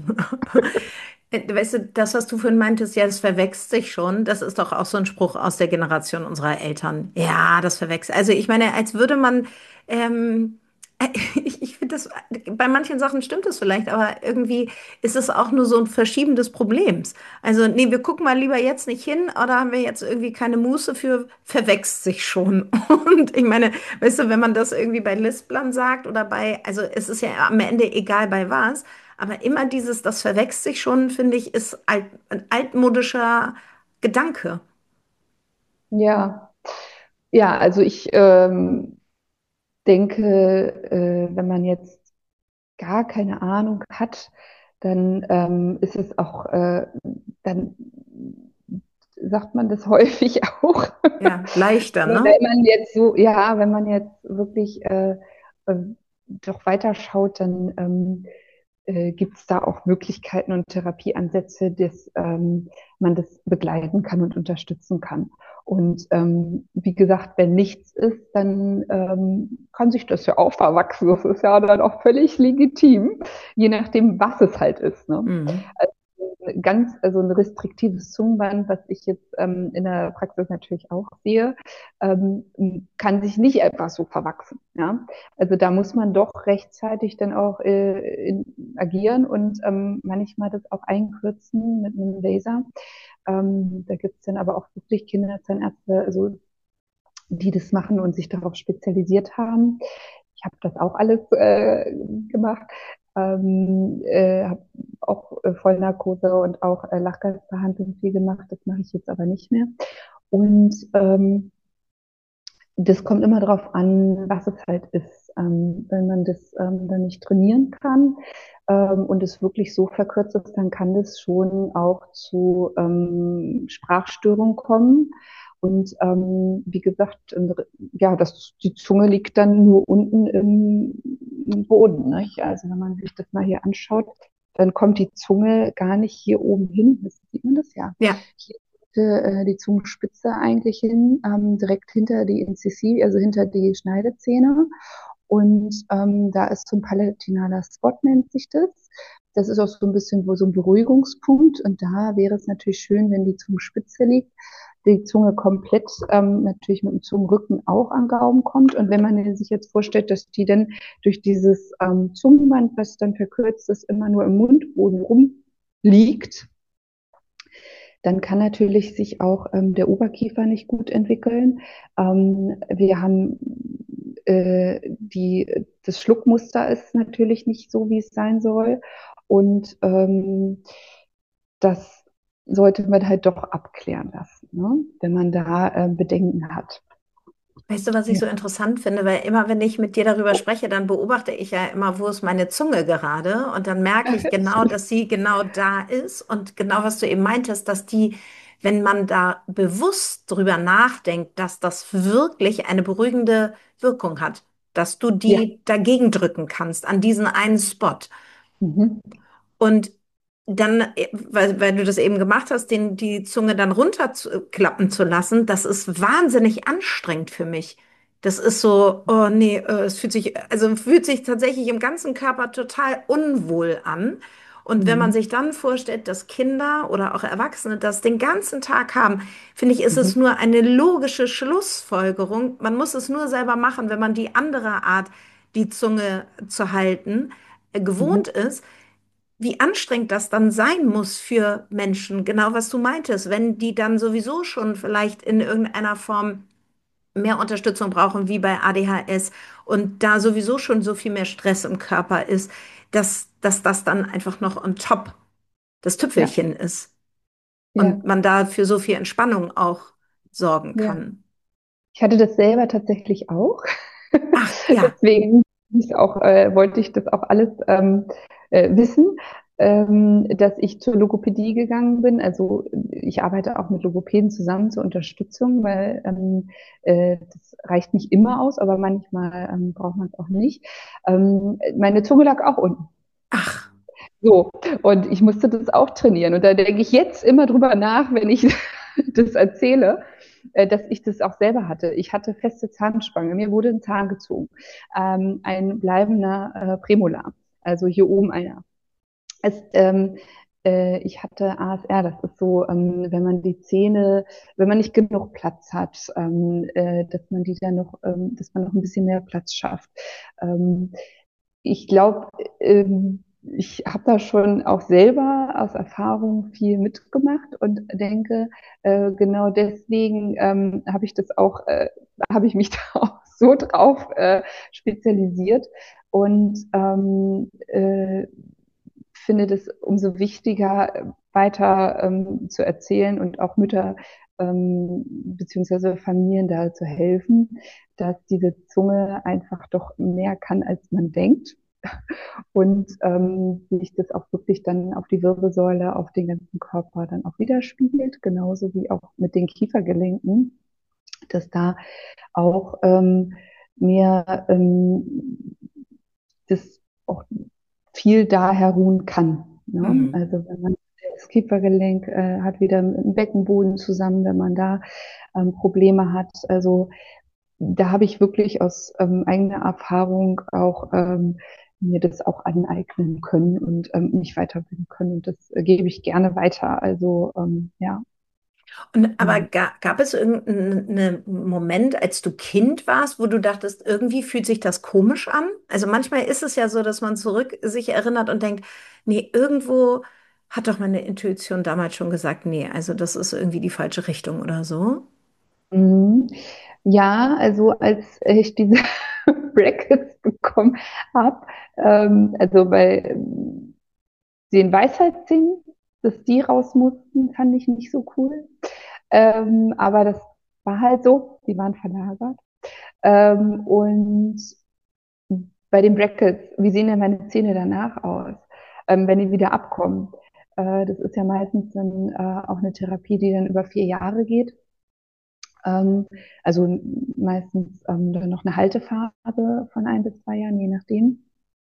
Äh, Weißt du, das, was du vorhin meintest, ja, das verwechselt sich schon. Das ist doch auch so ein Spruch aus der Generation unserer Eltern. Ja, das verwechselt. Also ich meine, als würde man, ähm, äh, ich, ich finde das, bei manchen Sachen stimmt es vielleicht, aber irgendwie ist es auch nur so ein Verschieben des Problems. Also, nee, wir gucken mal lieber jetzt nicht hin oder haben wir jetzt irgendwie keine Muße für, verwechselt sich schon. Und ich meine, weißt du, wenn man das irgendwie bei Lisplern sagt oder bei, also es ist ja am Ende egal bei was, aber immer dieses, das verwechselt sich schon, finde ich, ist alt, ein altmodischer Gedanke. Ja, ja, also ich ähm, denke, äh, wenn man jetzt gar keine Ahnung hat, dann ähm, ist es auch, äh, dann sagt man das häufig auch. Ja, leichter, Aber ne? wenn man jetzt so, ja, wenn man jetzt wirklich äh, äh, doch weiter schaut, dann ähm, äh, gibt es da auch Möglichkeiten und Therapieansätze, dass ähm, man das begleiten kann und unterstützen kann. Und ähm, wie gesagt, wenn nichts ist, dann ähm, kann sich das ja auch verwachsen. Das ist ja dann auch völlig legitim, je nachdem, was es halt ist. Ne? Mhm. Also ganz, also ein restriktives Zungenband, was ich jetzt ähm, in der Praxis natürlich auch sehe, ähm, kann sich nicht einfach so verwachsen. Ja? Also da muss man doch rechtzeitig dann auch äh, in, agieren und ähm, manchmal das auch einkürzen mit einem Laser. Ähm, da gibt es dann aber auch wirklich Kinderzahnärzte, also die das machen und sich darauf spezialisiert haben. Ich habe das auch alles äh, gemacht. Ähm, äh, habe auch äh, Vollnarkose und auch äh, Lachgasbehandlung viel gemacht. Das mache ich jetzt aber nicht mehr. Und ähm, das kommt immer darauf an, was es halt ist. Ähm, wenn man das ähm, dann nicht trainieren kann ähm, und es wirklich so verkürzt ist, dann kann das schon auch zu ähm, Sprachstörungen kommen. Und ähm, wie gesagt, ja, das, die Zunge liegt dann nur unten im, im Boden. Nicht? Also wenn man sich das mal hier anschaut, dann kommt die Zunge gar nicht hier oben hin. Das sieht man das ja. Ja. Hier äh, die Zungenspitze eigentlich hin, ähm, direkt hinter die Inzisie, also hinter die Schneidezähne. Und ähm, da ist so ein palatinaler Spot, nennt sich das. Das ist auch so ein bisschen wo so ein Beruhigungspunkt. Und da wäre es natürlich schön, wenn die Zungenspitze liegt, die Zunge komplett ähm, natürlich mit dem Zungenrücken auch an Gaumen kommt. Und wenn man sich jetzt vorstellt, dass die dann durch dieses ähm, Zungenband, was dann verkürzt ist, immer nur im Mundboden rumliegt, dann kann natürlich sich auch ähm, der Oberkiefer nicht gut entwickeln. Ähm, wir haben äh, die, das Schluckmuster ist natürlich nicht so, wie es sein soll. Und ähm, das sollte man halt doch abklären lassen, ne? Wenn man da äh, Bedenken hat. Weißt du, was ich Ja. so interessant finde? Weil immer, wenn ich mit dir darüber spreche, dann beobachte ich ja immer, wo ist meine Zunge gerade? Und dann merke ich genau, dass sie genau da ist. Und genau, was du eben meintest, dass die wenn man da bewusst drüber nachdenkt, dass das wirklich eine beruhigende Wirkung hat, dass du Ja. die dagegen drücken kannst an diesen einen Spot. Mhm. Und dann, äh, weil, weil du das eben gemacht hast, den, die Zunge dann runterklappen zu lassen, das ist wahnsinnig anstrengend für mich. Das ist so, oh nee, äh, es fühlt sich, also fühlt sich tatsächlich im ganzen Körper total unwohl an. Und wenn man Mhm. sich dann vorstellt, dass Kinder oder auch Erwachsene das den ganzen Tag haben, finde ich, ist es Mhm. nur eine logische Schlussfolgerung. Man muss es nur selber machen, wenn man die andere Art, die Zunge zu halten, äh, Mhm. gewohnt ist, wie anstrengend das dann sein muss für Menschen, genau was du meintest, wenn die dann sowieso schon vielleicht in irgendeiner Form mehr Unterstützung brauchen, wie bei A D H S und da sowieso schon so viel mehr Stress im Körper ist, dass, dass das dann einfach noch on top das Ja, Tüpfelchen ist ja, und man da für so viel Entspannung auch sorgen ja. kann. Ich hatte das selber tatsächlich auch. Ach ja, Deswegen ich auch, äh, wollte ich das auch alles ähm, äh, wissen, ähm, dass ich zur Logopädie gegangen bin. Also ich arbeite auch mit Logopäden zusammen zur Unterstützung, weil ähm, äh, das reicht nicht immer aus, aber manchmal ähm, braucht man es auch nicht. Ähm, meine Zunge lag auch unten. ach, So, und ich musste das auch trainieren. Und da denke ich jetzt immer drüber nach, wenn ich das erzähle, äh, dass ich das auch selber hatte. Ich hatte feste Zahnspange, mir wurde ein Zahn gezogen, ähm, ein bleibender äh, Prämolar, also hier oben einer. Es, ähm, äh, ich hatte A S R, das ist so, ähm, wenn man die Zähne, wenn man nicht genug Platz hat, ähm, äh, dass man die dann noch, ähm, dass man noch ein bisschen mehr Platz schafft. Ähm, ich glaube, ähm, ich habe da schon auch selber aus Erfahrung viel mitgemacht und denke, äh, genau deswegen ähm, habe ich das auch, äh, habe ich mich da auch so drauf äh, spezialisiert und ähm, äh, finde das umso wichtiger, weiter ähm, zu erzählen und auch Mütter ähm, beziehungsweise Familien da zu helfen, dass diese Zunge einfach doch mehr kann, als man denkt und ähm, sich das auch wirklich dann auf die Wirbelsäule, auf den ganzen Körper dann auch widerspiegelt, genauso wie auch mit den Kiefergelenken, dass da auch ähm, mehr ähm, das auch viel daher ruhen kann. Ne? hm. Also wenn man das Kiefergelenk äh, hat wieder mit dem Beckenboden zusammen, wenn man da ähm, Probleme hat. Also da habe ich wirklich aus ähm, eigener Erfahrung auch ähm, mir das auch aneignen können und ähm, mich weiterbilden können. Und das äh, gebe ich gerne weiter. Also ähm, ja, Und, aber genau. ga, gab es irgendeinen Moment, als du Kind warst, wo du dachtest, irgendwie fühlt sich das komisch an? Also manchmal ist es ja so, dass man zurück sich erinnert und denkt, nee, irgendwo hat doch meine Intuition damals schon gesagt, nee, also das ist irgendwie die falsche Richtung oder so. Mhm. Ja, also als ich diese Brackets bekommen habe, ähm, also bei ähm, den Weisheitszähnen, dass die raus mussten, fand ich nicht so cool. Ähm, aber das war halt so, die waren verlagert. Ähm, und bei den Brackets, wie sehen denn meine Zähne danach aus, ähm, wenn die wieder abkommen? Äh, das ist ja meistens dann äh, auch eine Therapie, die dann über vier Jahre geht. Ähm, also meistens ähm, dann noch eine Haltephase von ein bis zwei Jahren, je nachdem.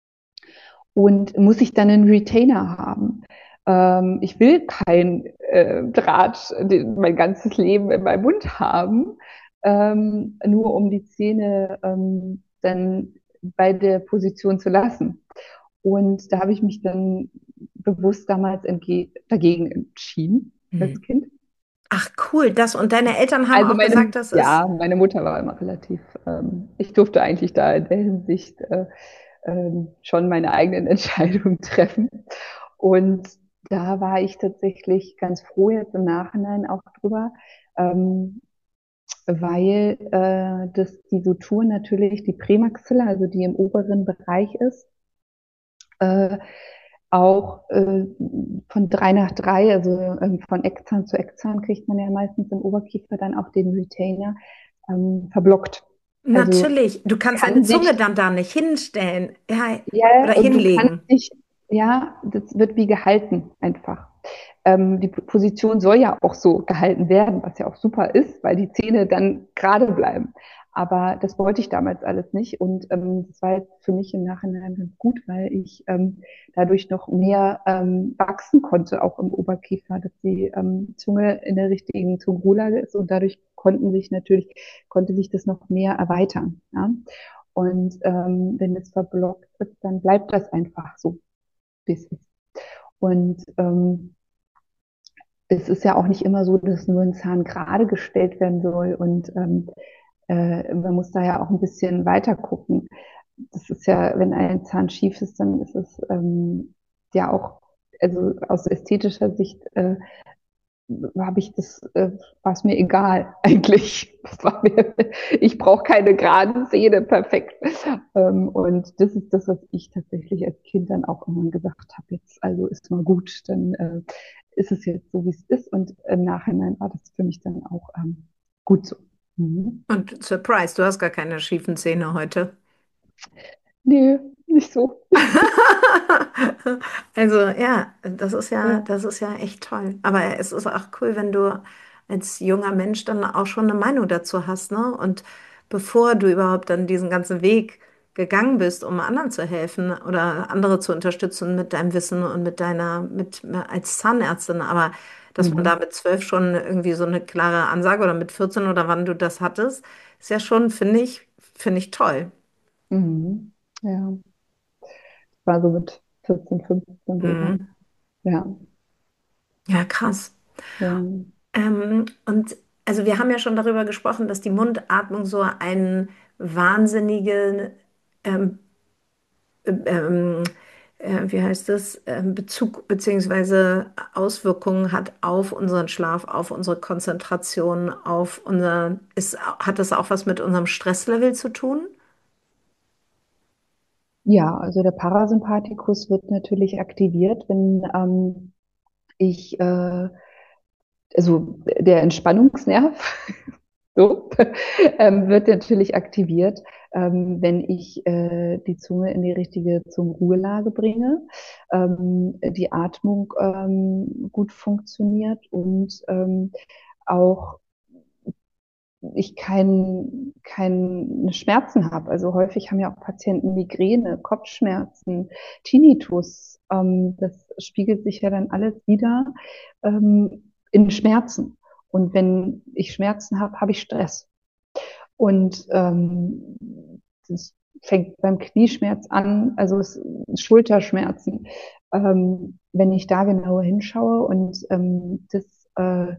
Und muss ich dann einen Retainer haben? Ähm, ich will kein äh, Draht den, mein ganzes Leben in meinem Mund haben, ähm, nur um die Zähne ähm, dann bei der Position zu lassen. Und da habe ich mich dann bewusst damals entge dagegen entschieden als Hm. Kind. Ach cool, das und deine Eltern haben Also auch gesagt, meine, das ist. ja, meine Mutter war immer relativ, ähm, ich durfte eigentlich da in der Hinsicht äh, ähm, schon meine eigenen Entscheidungen treffen. Und da war ich tatsächlich ganz froh jetzt im Nachhinein auch drüber, ähm, weil äh, das die Sutur natürlich, die Prämaxilla, also die im oberen Bereich ist, äh, auch äh, von drei nach drei, also ähm, von Eckzahn zu Eckzahn kriegt man ja meistens im Oberkiefer dann auch den Retainer ähm, verblockt. Also Natürlich, du kannst deine kann Zunge sich, dann da nicht hinstellen, ja, ja, oder und du kannst hinlegen. dich, ja, das wird wie gehalten einfach. Ähm, die Position soll ja auch so gehalten werden, was ja auch super ist, weil die Zähne dann gerade bleiben. Aber das wollte ich damals alles nicht. Und ähm, das war jetzt für mich im Nachhinein ganz gut, weil ich ähm, dadurch noch mehr ähm, wachsen konnte, auch im Oberkiefer, dass die ähm, Zunge in der richtigen Zungenruhlage ist. Und dadurch konnten sich natürlich, konnte sich das noch mehr erweitern. Ja? Und ähm, wenn es verblockt ist, dann bleibt das einfach so, wie es ist. Und ähm, es ist ja auch nicht immer so, dass nur ein Zahn gerade gestellt werden soll und ähm, äh, man muss da ja auch ein bisschen weiter gucken. Das ist ja, wenn ein Zahn schief ist, dann ist es ähm, ja auch, also aus ästhetischer Sicht äh, habe ich das, äh, war es mir egal eigentlich. Das war mir, ich brauche keine geraden Zähne, perfekt. Ähm, und das ist das, was ich tatsächlich als Kind dann auch immer gesagt habe, jetzt also ist mal gut, dann äh, ist es jetzt so, wie es ist. Und im Nachhinein war das für mich dann auch ähm, gut so. Mhm. Und Surprise, du hast gar keine schiefen Zähne heute. Nee, nicht so. Also ja, das ist ja, Ja. das ist ja echt toll. Aber es ist auch cool, wenn du als junger Mensch dann auch schon eine Meinung dazu hast, ne? Und bevor du überhaupt dann diesen ganzen Weg gegangen bist, um anderen zu helfen oder andere zu unterstützen mit deinem Wissen und mit deiner, mit als Zahnärztin, aber dass man da Mhm. mit zwölf schon irgendwie so eine klare Ansage oder mit vierzehn oder wann du das hattest, ist ja schon, finde ich, finde ich toll. Mhm. Ja, war so mit vierzehn, fünfzehn so, ja. Mhm. Ja, Ja, krass. ja. Ähm, und also wir haben ja schon darüber gesprochen, dass die Mundatmung so einen wahnsinnigen ähm, ähm, äh, wie heißt das, ähm, Bezug beziehungsweise Auswirkungen hat auf unseren Schlaf, auf unsere Konzentration, auf unser, ist, hat das auch was mit unserem Stresslevel zu tun? Ja, also der Parasympathikus wird natürlich aktiviert, wenn ähm, ich, äh, also der Entspannungsnerv, so, ähm, wird natürlich aktiviert, ähm, wenn ich äh, die Zunge in die richtige Zungenruhelage bringe, ähm, die Atmung ähm, gut funktioniert und ähm, auch ich kein, keine Schmerzen habe. Also häufig haben ja auch Patienten Migräne, Kopfschmerzen, Tinnitus. Ähm, das spiegelt sich ja dann alles wieder ähm, in Schmerzen. Und wenn ich Schmerzen habe, habe ich Stress. Und ähm, das fängt beim Knieschmerz an, also es, Schulterschmerzen. Ähm, wenn ich da genauer hinschaue und ähm, das äh,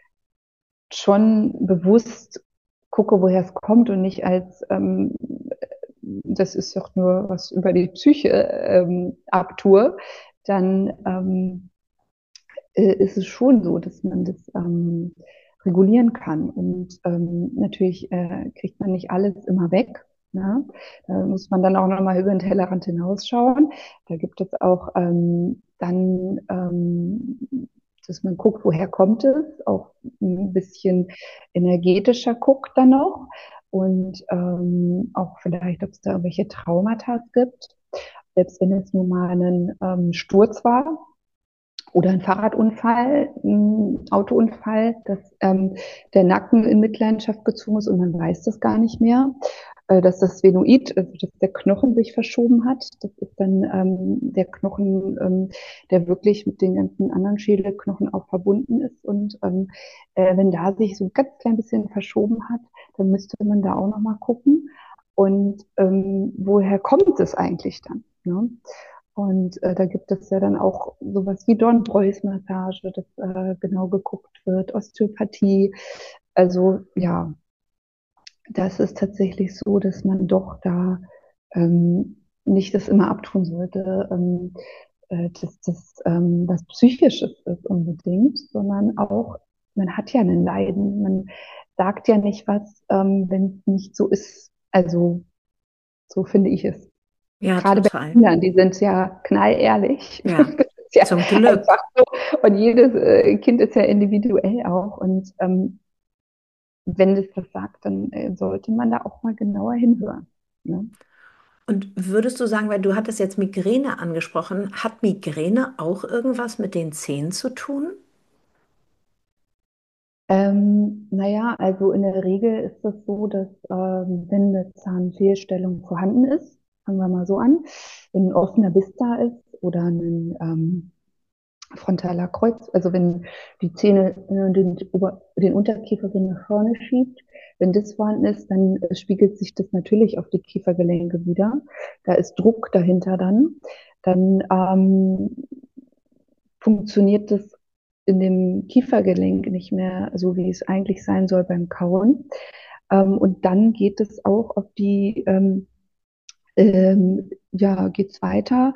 schon bewusst gucke, woher es kommt und nicht als, ähm, das ist doch nur was über die Psyche ähm, abtue, dann ähm, äh, ist es schon so, dass man das ähm, regulieren kann. Und ähm, natürlich äh, kriegt man nicht alles immer weg. Ne? Da muss man dann auch nochmal über den Tellerrand hinausschauen. Da gibt es auch ähm, dann, ähm, dass man guckt, woher kommt es, auch ein bisschen energetischer guckt dann noch und ähm, auch vielleicht, ob es da irgendwelche Traumata gibt. Selbst wenn es nur mal ein ähm, Sturz war, oder ein Fahrradunfall, ein Autounfall, dass ähm, der Nacken in Mitleidenschaft gezogen ist und man weiß das gar nicht mehr, äh, dass das Sphenoid, also dass der Knochen sich verschoben hat. Das ist dann ähm, der Knochen, ähm, der wirklich mit den ganzen anderen Schädelknochen auch verbunden ist. Und ähm, äh, wenn da sich so ein ganz klein bisschen verschoben hat, dann müsste man da auch nochmal gucken. Und ähm, woher kommt es eigentlich dann? Ne? Und äh, da gibt es ja dann auch sowas wie Dornbräus-Massage, dass äh, genau geguckt wird, Osteopathie. Also ja, das ist tatsächlich so, dass man doch da ähm, nicht das immer abtun sollte, ähm, äh, dass das ähm, was Psychisches ist unbedingt, sondern auch, man hat ja ein Leiden. Man sagt ja nicht was, ähm, wenn es nicht so ist. Also so finde ich es. Ja, Gerade bei total. Kindern, die sind ja knallehrlich. Ja, Das ist ja zum Glück. einfach so. Und jedes äh, Kind ist ja individuell auch. Und ähm, wenn das das sagt, dann äh, sollte man da auch mal genauer hinhören. Ne? Und würdest du sagen, weil du hattest jetzt Migräne angesprochen, hat Migräne auch irgendwas mit den Zähnen zu tun? Ähm, naja, also in der Regel ist es so, dass ähm, wenn eine Zahnfehlstellung vorhanden ist, fangen wir mal so an, wenn ein offener Biss da ist oder ein ähm, frontaler Kreuz, also wenn die Zähne äh, den, Ober-, den Unterkiefer so nach vorne schiebt, wenn das vorhanden ist, dann äh, spiegelt sich das natürlich auf die Kiefergelenke wieder. Da ist Druck dahinter dann. Dann ähm, funktioniert das in dem Kiefergelenk nicht mehr so, wie es eigentlich sein soll beim Kauen. Ähm, und dann geht es auch auf die, ähm, ähm, ja, geht's weiter,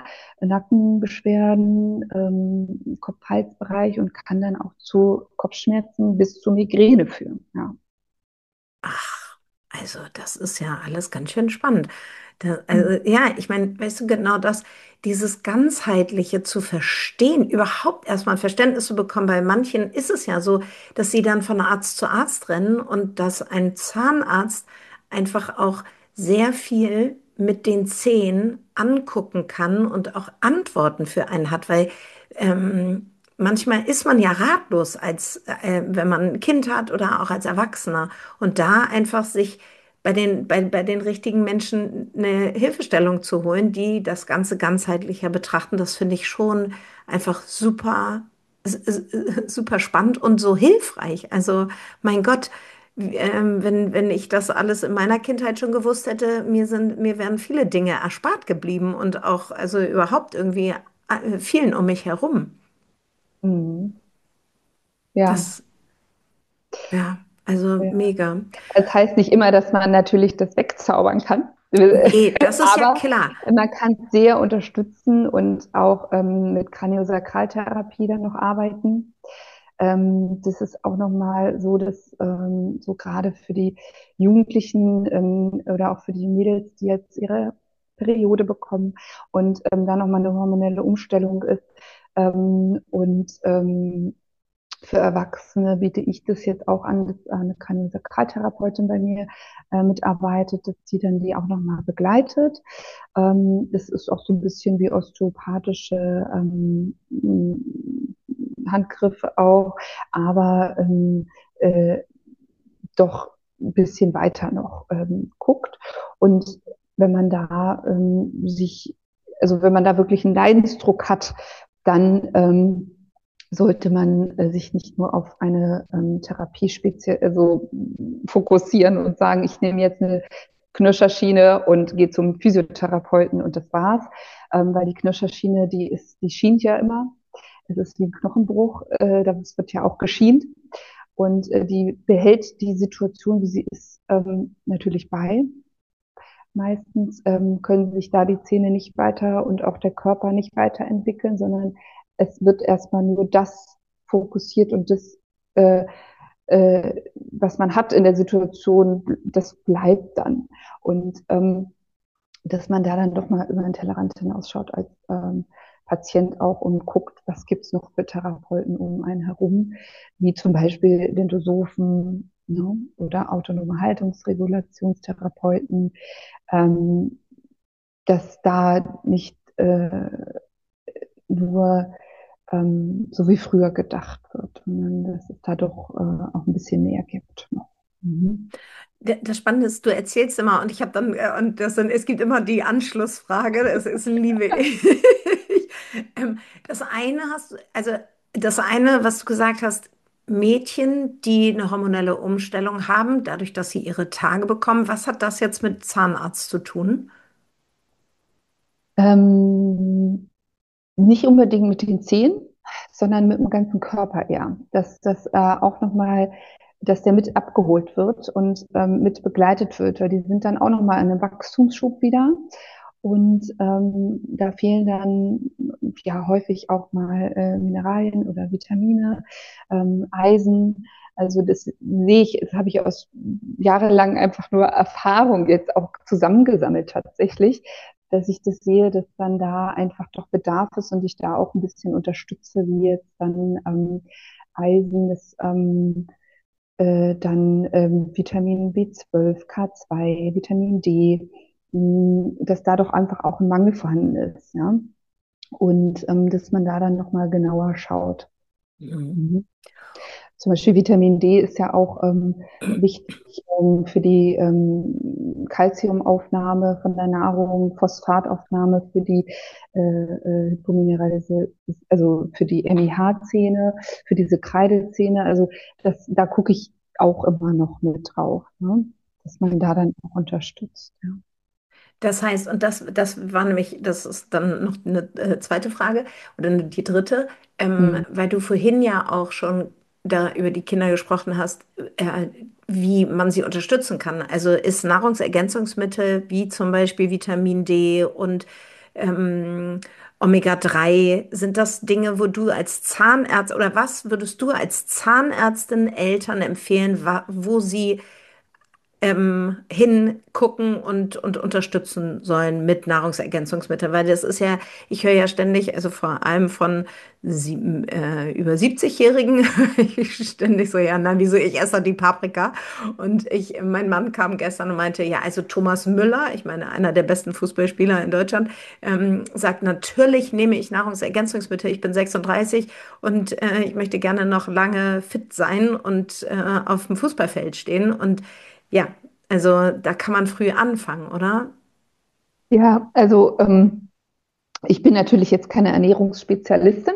Nackenbeschwerden, ähm, Kopf-Hals-Bereich und kann dann auch zu Kopfschmerzen bis zu Migräne führen. Ja. Ach, also das ist ja alles ganz schön spannend. Da, Mhm. also, ja, ich meine, weißt du, genau das, dieses Ganzheitliche zu verstehen, überhaupt erstmal ein Verständnis zu bekommen. Bei manchen ist es ja so, dass sie dann von Arzt zu Arzt rennen und dass ein Zahnarzt einfach auch sehr viel mit den Zähnen angucken kann und auch Antworten für einen hat, weil ähm, manchmal ist man ja ratlos, als äh, wenn man ein Kind hat oder auch als Erwachsener. Und da einfach sich bei den, bei, bei den richtigen Menschen eine Hilfestellung zu holen, die das Ganze ganzheitlicher betrachten, das finde ich schon einfach super, s- s- super spannend und so hilfreich. Also, mein Gott, ähm, wenn, wenn ich das alles in meiner Kindheit schon gewusst hätte, mir sind, mir wären viele Dinge erspart geblieben und auch, also überhaupt irgendwie äh, vielen um mich herum. Mhm. Ja. Das, ja, also Ja. mega. Das heißt nicht immer, dass man natürlich das wegzaubern kann, Nee, das ist ja aber klar. man kann es sehr unterstützen und auch ähm, mit Kraniosakraltherapie dann noch arbeiten. Ähm, das ist auch nochmal so, dass ähm, so gerade für die Jugendlichen ähm, oder auch für die Mädels, die jetzt ihre Periode bekommen und ähm, da nochmal eine hormonelle Umstellung ist ähm, und ähm, für Erwachsene biete ich das jetzt auch an, dass eine Kraniosakraltherapeutin bei mir äh, mitarbeitet, dass die dann die auch nochmal begleitet. Ähm, das ist auch so ein bisschen wie osteopathische ähm, Handgriffe auch, aber ähm, äh, doch ein bisschen weiter noch ähm, guckt. Und wenn man da ähm, sich, also wenn man da wirklich einen Leidensdruck hat, dann ähm, sollte man äh, sich nicht nur auf eine ähm, Therapie speziell, also fokussieren und sagen, ich nehme jetzt eine Knirscherschiene und gehe zum Physiotherapeuten und das war's, ähm, weil die Knirscherschiene, die ist, die schient ja immer. Das ist wie ein Knochenbruch, äh, das wird ja auch geschient. Und äh, die behält die Situation, wie sie ist, ähm, natürlich bei. Meistens ähm, können sich da die Zähne nicht weiter und auch der Körper nicht weiterentwickeln, sondern es wird erstmal nur das fokussiert und das, äh, äh, was man hat in der Situation, das bleibt dann. Und ähm, dass man da dann doch mal über den Tellerrand hinausschaut als ähm, Patient auch und guckt, was gibt's noch für Therapeuten um einen herum, wie zum Beispiel den Dosophen, ne, oder autonome Haltungsregulationstherapeuten, ähm, dass da nicht äh, nur ähm, so wie früher gedacht wird, sondern dass es da doch äh, auch ein bisschen mehr gibt. Noch. Mhm. D- Das Spannende ist, du erzählst immer und ich habe dann, äh, und das dann, es gibt immer die Anschlussfrage, das ist liebe ich. Ähm, Das eine hast du, also das eine, was du gesagt hast, Mädchen, die eine hormonelle Umstellung haben, dadurch, dass sie ihre Tage bekommen, was hat das jetzt mit Zahnarzt zu tun? Ähm, Nicht unbedingt mit den Zähnen, sondern mit dem ganzen Körper eher. Dass das äh, auch nochmal, dass der mit abgeholt wird und ähm, mit begleitet wird, weil die sind dann auch nochmal in einem Wachstumsschub wieder. Und ähm, da fehlen dann ja häufig auch mal äh, Mineralien oder Vitamine, ähm, Eisen. Also das sehe ich, das habe ich aus jahrelang einfach nur Erfahrung jetzt auch zusammengesammelt tatsächlich, dass ich das sehe, dass dann da einfach doch Bedarf ist und ich da auch ein bisschen unterstütze, wie jetzt dann ähm, Eisen, das, ähm, äh, dann ähm, Vitamin B zwölf, K zwei, Vitamin D. mh, dass da doch einfach auch ein Mangel vorhanden ist, ja. Und ähm, dass man da dann nochmal genauer schaut. Mhm. Mhm. Zum Beispiel Vitamin D ist ja auch ähm, wichtig ähm, für die ähm, Calciumaufnahme von der Nahrung, Phosphataufnahme für die äh, äh, Hypomineralise, also für die M I H-Zähne, für diese Kreidezähne. Also das, da gucke ich auch immer noch mit drauf, ne? Dass man da dann auch unterstützt. Ja. Das heißt, und das, das war nämlich, das ist dann noch eine äh, zweite Frage oder eine- die dritte, ähm, Mhm. weil du vorhin ja auch schon da über die Kinder gesprochen hast, äh, wie man sie unterstützen kann. Also ist Nahrungsergänzungsmittel wie zum Beispiel Vitamin D und ähm, Omega drei, sind das Dinge, wo du als Zahnärzt oder was würdest du als Zahnärztin Eltern empfehlen, wa- wo sie ähm, hingucken und, und unterstützen sollen mit Nahrungsergänzungsmitteln. Weil das ist ja, ich höre ja ständig, also vor allem von sieben, äh, über siebzig-Jährigen, ich ständig so, ja, na, wieso, ich esse doch die Paprika. Und ich, mein Mann kam gestern und meinte, ja, also Thomas Müller, ich meine, einer der besten Fußballspieler in Deutschland, ähm, sagt, natürlich nehme ich Nahrungsergänzungsmittel, ich bin sechsunddreißig und äh, ich möchte gerne noch lange fit sein und äh, auf dem Fußballfeld stehen. Und ja, also da kann man früh anfangen, oder? Ja, also ähm, ich bin natürlich jetzt keine Ernährungsspezialistin,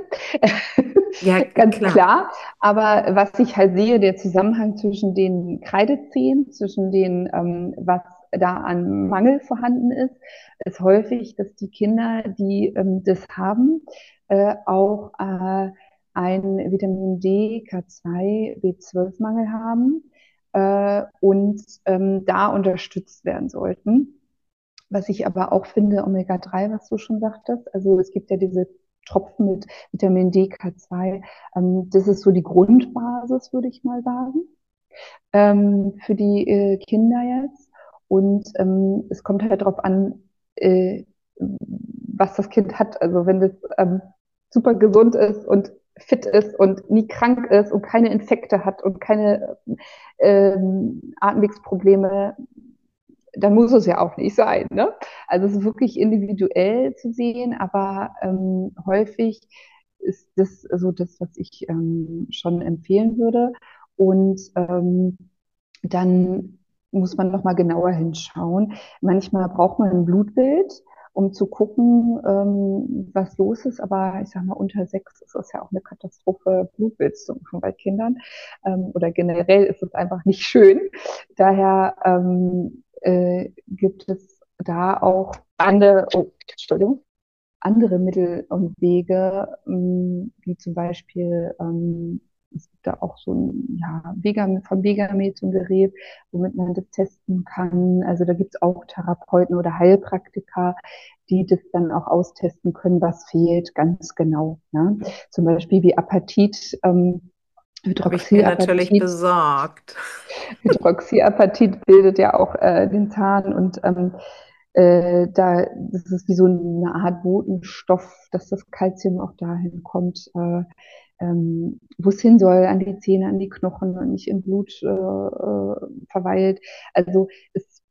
Ja, ganz klar. klar. Aber was ich halt sehe, der Zusammenhang zwischen den Kreidezähnen, zwischen den, ähm, was da an Mangel vorhanden ist, ist häufig, dass die Kinder, die ähm, das haben, äh, auch äh, einen Vitamin D, K zwei, B zwölf Mangel haben äh, und ähm, da unterstützt werden sollten. Was ich aber auch finde, Omega drei, was du schon sagtest, also es gibt ja diese Tropfen mit Vitamin D, K zwei, ähm, das ist so die Grundbasis, würde ich mal sagen, ähm, für die äh, Kinder jetzt. Und ähm, es kommt halt darauf an, äh, was das Kind hat. Also wenn das ähm, super gesund ist und fit ist und nie krank ist und keine Infekte hat und keine ähm, Atemwegsprobleme, dann muss es ja auch nicht sein. Ne? Also es ist wirklich individuell zu sehen, aber ähm, häufig ist das so das, was ich ähm, schon empfehlen würde. Und ähm, dann muss man noch mal genauer hinschauen. Manchmal braucht man ein Blutbild, um zu gucken, ähm, was los ist. Aber ich sage mal, unter sechs ist das ja auch eine Katastrophe, Blutbild zu machen bei Kindern. Ähm, oder generell ist es einfach nicht schön. Daher ähm, äh, gibt es da auch andere, oh, Entschuldigung, andere Mittel und Wege, ähm, wie zum Beispiel, ähm, es gibt da auch so ein, ja, Vega, vom Vegamed so ein Gerät, womit man das testen kann. Also da gibt es auch Therapeuten oder Heilpraktiker, die das dann auch austesten können, was fehlt, ganz genau. Ne? Zum Beispiel wie Apatit, ähm, Habe ich mir natürlich Hydroxyapatit. besorgt. Hydroxyapatit bildet ja auch äh, den Zahn und ähm, äh, da, das ist wie so eine Art Botenstoff, dass das Kalzium auch dahin kommt, äh, ähm, wo es hin soll, an die Zähne, an die Knochen und nicht im Blut äh, äh, verweilt. Also es,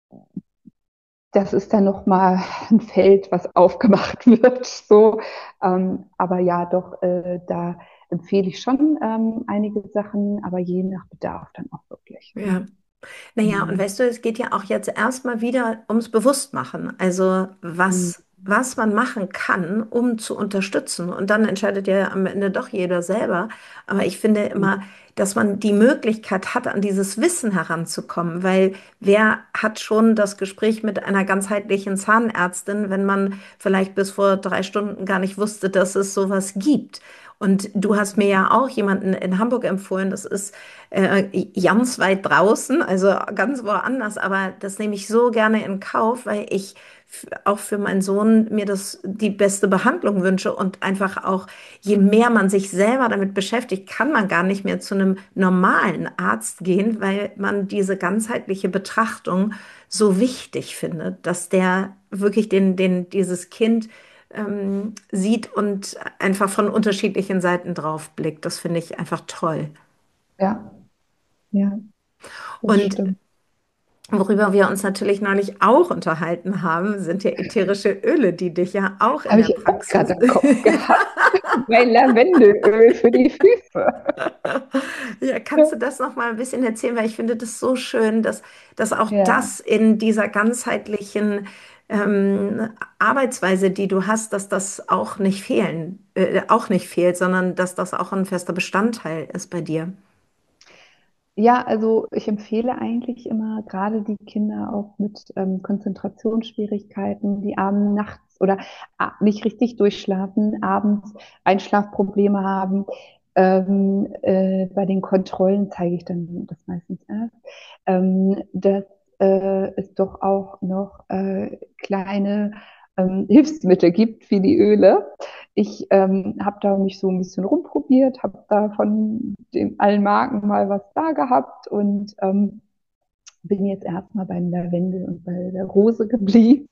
das ist dann nochmal ein Feld, was aufgemacht wird. So. Ähm, aber ja, doch, äh, da empfehle ich schon ähm, einige Sachen, aber je nach Bedarf dann auch wirklich. Ne? Ja. Naja, und Mhm. weißt du, es geht ja auch jetzt erstmal wieder ums Bewusstmachen. Also Mhm. was, was man machen kann, um zu unterstützen. Und dann entscheidet ja am Ende doch jeder selber. Aber ich finde immer, dass man die Möglichkeit hat, an dieses Wissen heranzukommen, weil wer hat schon das Gespräch mit einer ganzheitlichen Zahnärztin, wenn man vielleicht bis vor drei Stunden gar nicht wusste, dass es sowas gibt. Und du hast mir ja auch jemanden in Hamburg empfohlen, das ist äh, ganz weit draußen, also ganz woanders, aber das nehme ich so gerne in Kauf, weil ich f- auch für meinen Sohn mir das die beste Behandlung wünsche und einfach auch, je mehr man sich selber damit beschäftigt, kann man gar nicht mehr zu einem normalen Arzt gehen, weil man diese ganzheitliche Betrachtung so wichtig findet, dass der wirklich den, den, dieses Kind ähm, sieht und einfach von unterschiedlichen Seiten drauf blickt. Das finde ich einfach toll. Ja, ja, das Und stimmt. Worüber wir uns natürlich neulich auch unterhalten haben, sind ja ätherische Öle, die dich ja auch in Habe der ich auch Praxis. gerade im Kopf gehabt. Mein Lavendelöl für die Füße. Ja, kannst du das noch mal ein bisschen erzählen? Weil ich finde das so schön, dass, dass auch Ja, das in dieser ganzheitlichen ähm, Arbeitsweise, die du hast, dass das auch nicht fehlen, äh, auch nicht fehlt, sondern dass das auch ein fester Bestandteil ist bei dir. ja, also ich empfehle eigentlich immer gerade die Kinder auch mit ähm, Konzentrationsschwierigkeiten, die abends, nachts oder ah, nicht richtig durchschlafen, abends Einschlafprobleme haben. Ähm, äh, bei den Kontrollen zeige ich dann das meistens erst, ähm, dass äh, es doch auch noch äh, kleine ähm, Hilfsmittel gibt wie die Öle. Ich ähm, habe da mich so ein bisschen rumprobiert, habe da von den allen Marken mal was da gehabt und ähm, bin jetzt erstmal beim Lavendel und bei der Rose geblieben,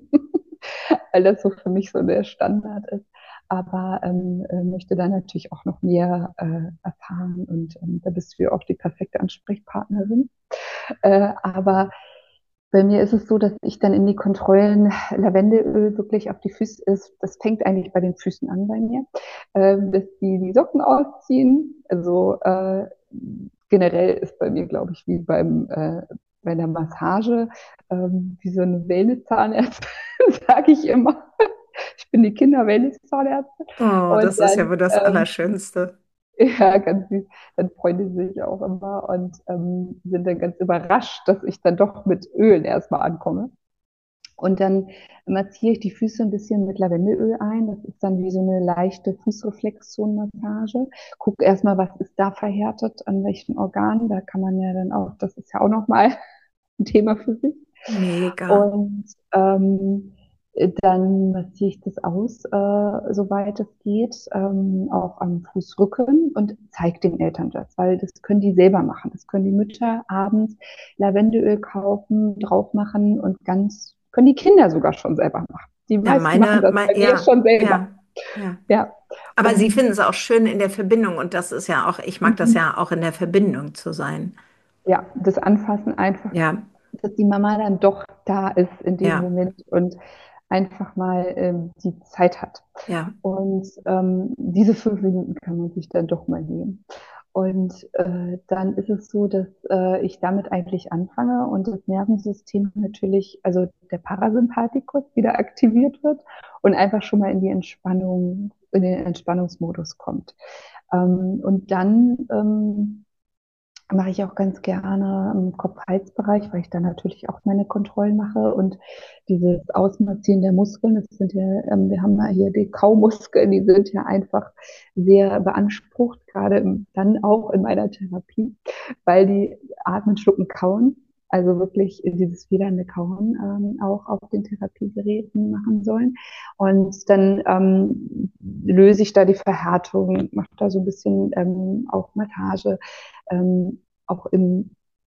weil das so für mich so der Standard ist. Aber ähm, äh, möchte da natürlich auch noch mehr äh, erfahren und ähm, da bist du ja auch die perfekte Ansprechpartnerin. Äh, aber bei mir ist es so, dass ich dann in die Kontrollen Lavendelöl wirklich auf die Füße ist. Das fängt eigentlich bei den Füßen an bei mir, ähm, dass die die Socken ausziehen. Also äh, generell ist bei mir, glaube ich, wie beim äh, bei der Massage, ähm, wie so eine Wellness-Zahnärztin, sage ich immer. Ich bin die Kinder-Wellness-Zahnärztin. Oh, Und das ist ja dann wohl das ähm, Allerschönste. ja, ganz süß. Dann freuen die sich auch immer und ähm, sind dann ganz überrascht, dass ich dann doch mit Ölen erstmal ankomme. Und dann massiere ich die Füße ein bisschen mit Lavendelöl ein. Das ist dann wie so eine leichte Fußreflexzonenmassage. Guck erstmal, was ist da verhärtet, an welchen Organen. Da kann man ja dann auch, das ist ja auch nochmal ein Thema für sich. Mega. Und ähm, dann massiere ich das aus, äh, soweit es geht, ähm, auch am Fußrücken und zeige den Eltern das, weil das können die selber machen. Das können die Mütter abends Lavendelöl kaufen, drauf machen und ganz, können die Kinder sogar schon selber machen. Die Ja, meisten machen meine, das mein, bei mir ja, schon selber. ja, ja. Ja. Aber sie Und finden es auch schön in der Verbindung und das ist ja auch, ich mag das mhm. ja auch in der Verbindung zu sein. Ja, das Anfassen einfach, Ja, dass die Mama dann doch da ist in dem ja, Moment und einfach mal ähm, die Zeit hat. ja. Und ähm, diese fünf Minuten kann man sich dann doch mal nehmen. Und äh, dann ist es so, dass äh, ich damit eigentlich anfange und das Nervensystem natürlich, also der Parasympathikus wieder aktiviert wird und einfach schon mal in die Entspannung, in den Entspannungsmodus kommt. Ähm, und dann ähm, mache ich auch ganz gerne im Kopf-Hals-Bereich, weil ich da natürlich auch meine Kontrollen mache und dieses Ausmassieren der Muskeln, das sind ja, ähm, wir haben ja hier die Kaumuskeln, die sind ja einfach sehr beansprucht, gerade im, dann auch in meiner Therapie, weil die atmen, schlucken, kauen, also wirklich dieses federnde Kauen ähm, auch auf den Therapiegeräten machen sollen. Und dann ähm, löse ich da die Verhärtung, mache da so ein bisschen ähm, auch Massage, ähm, auch im,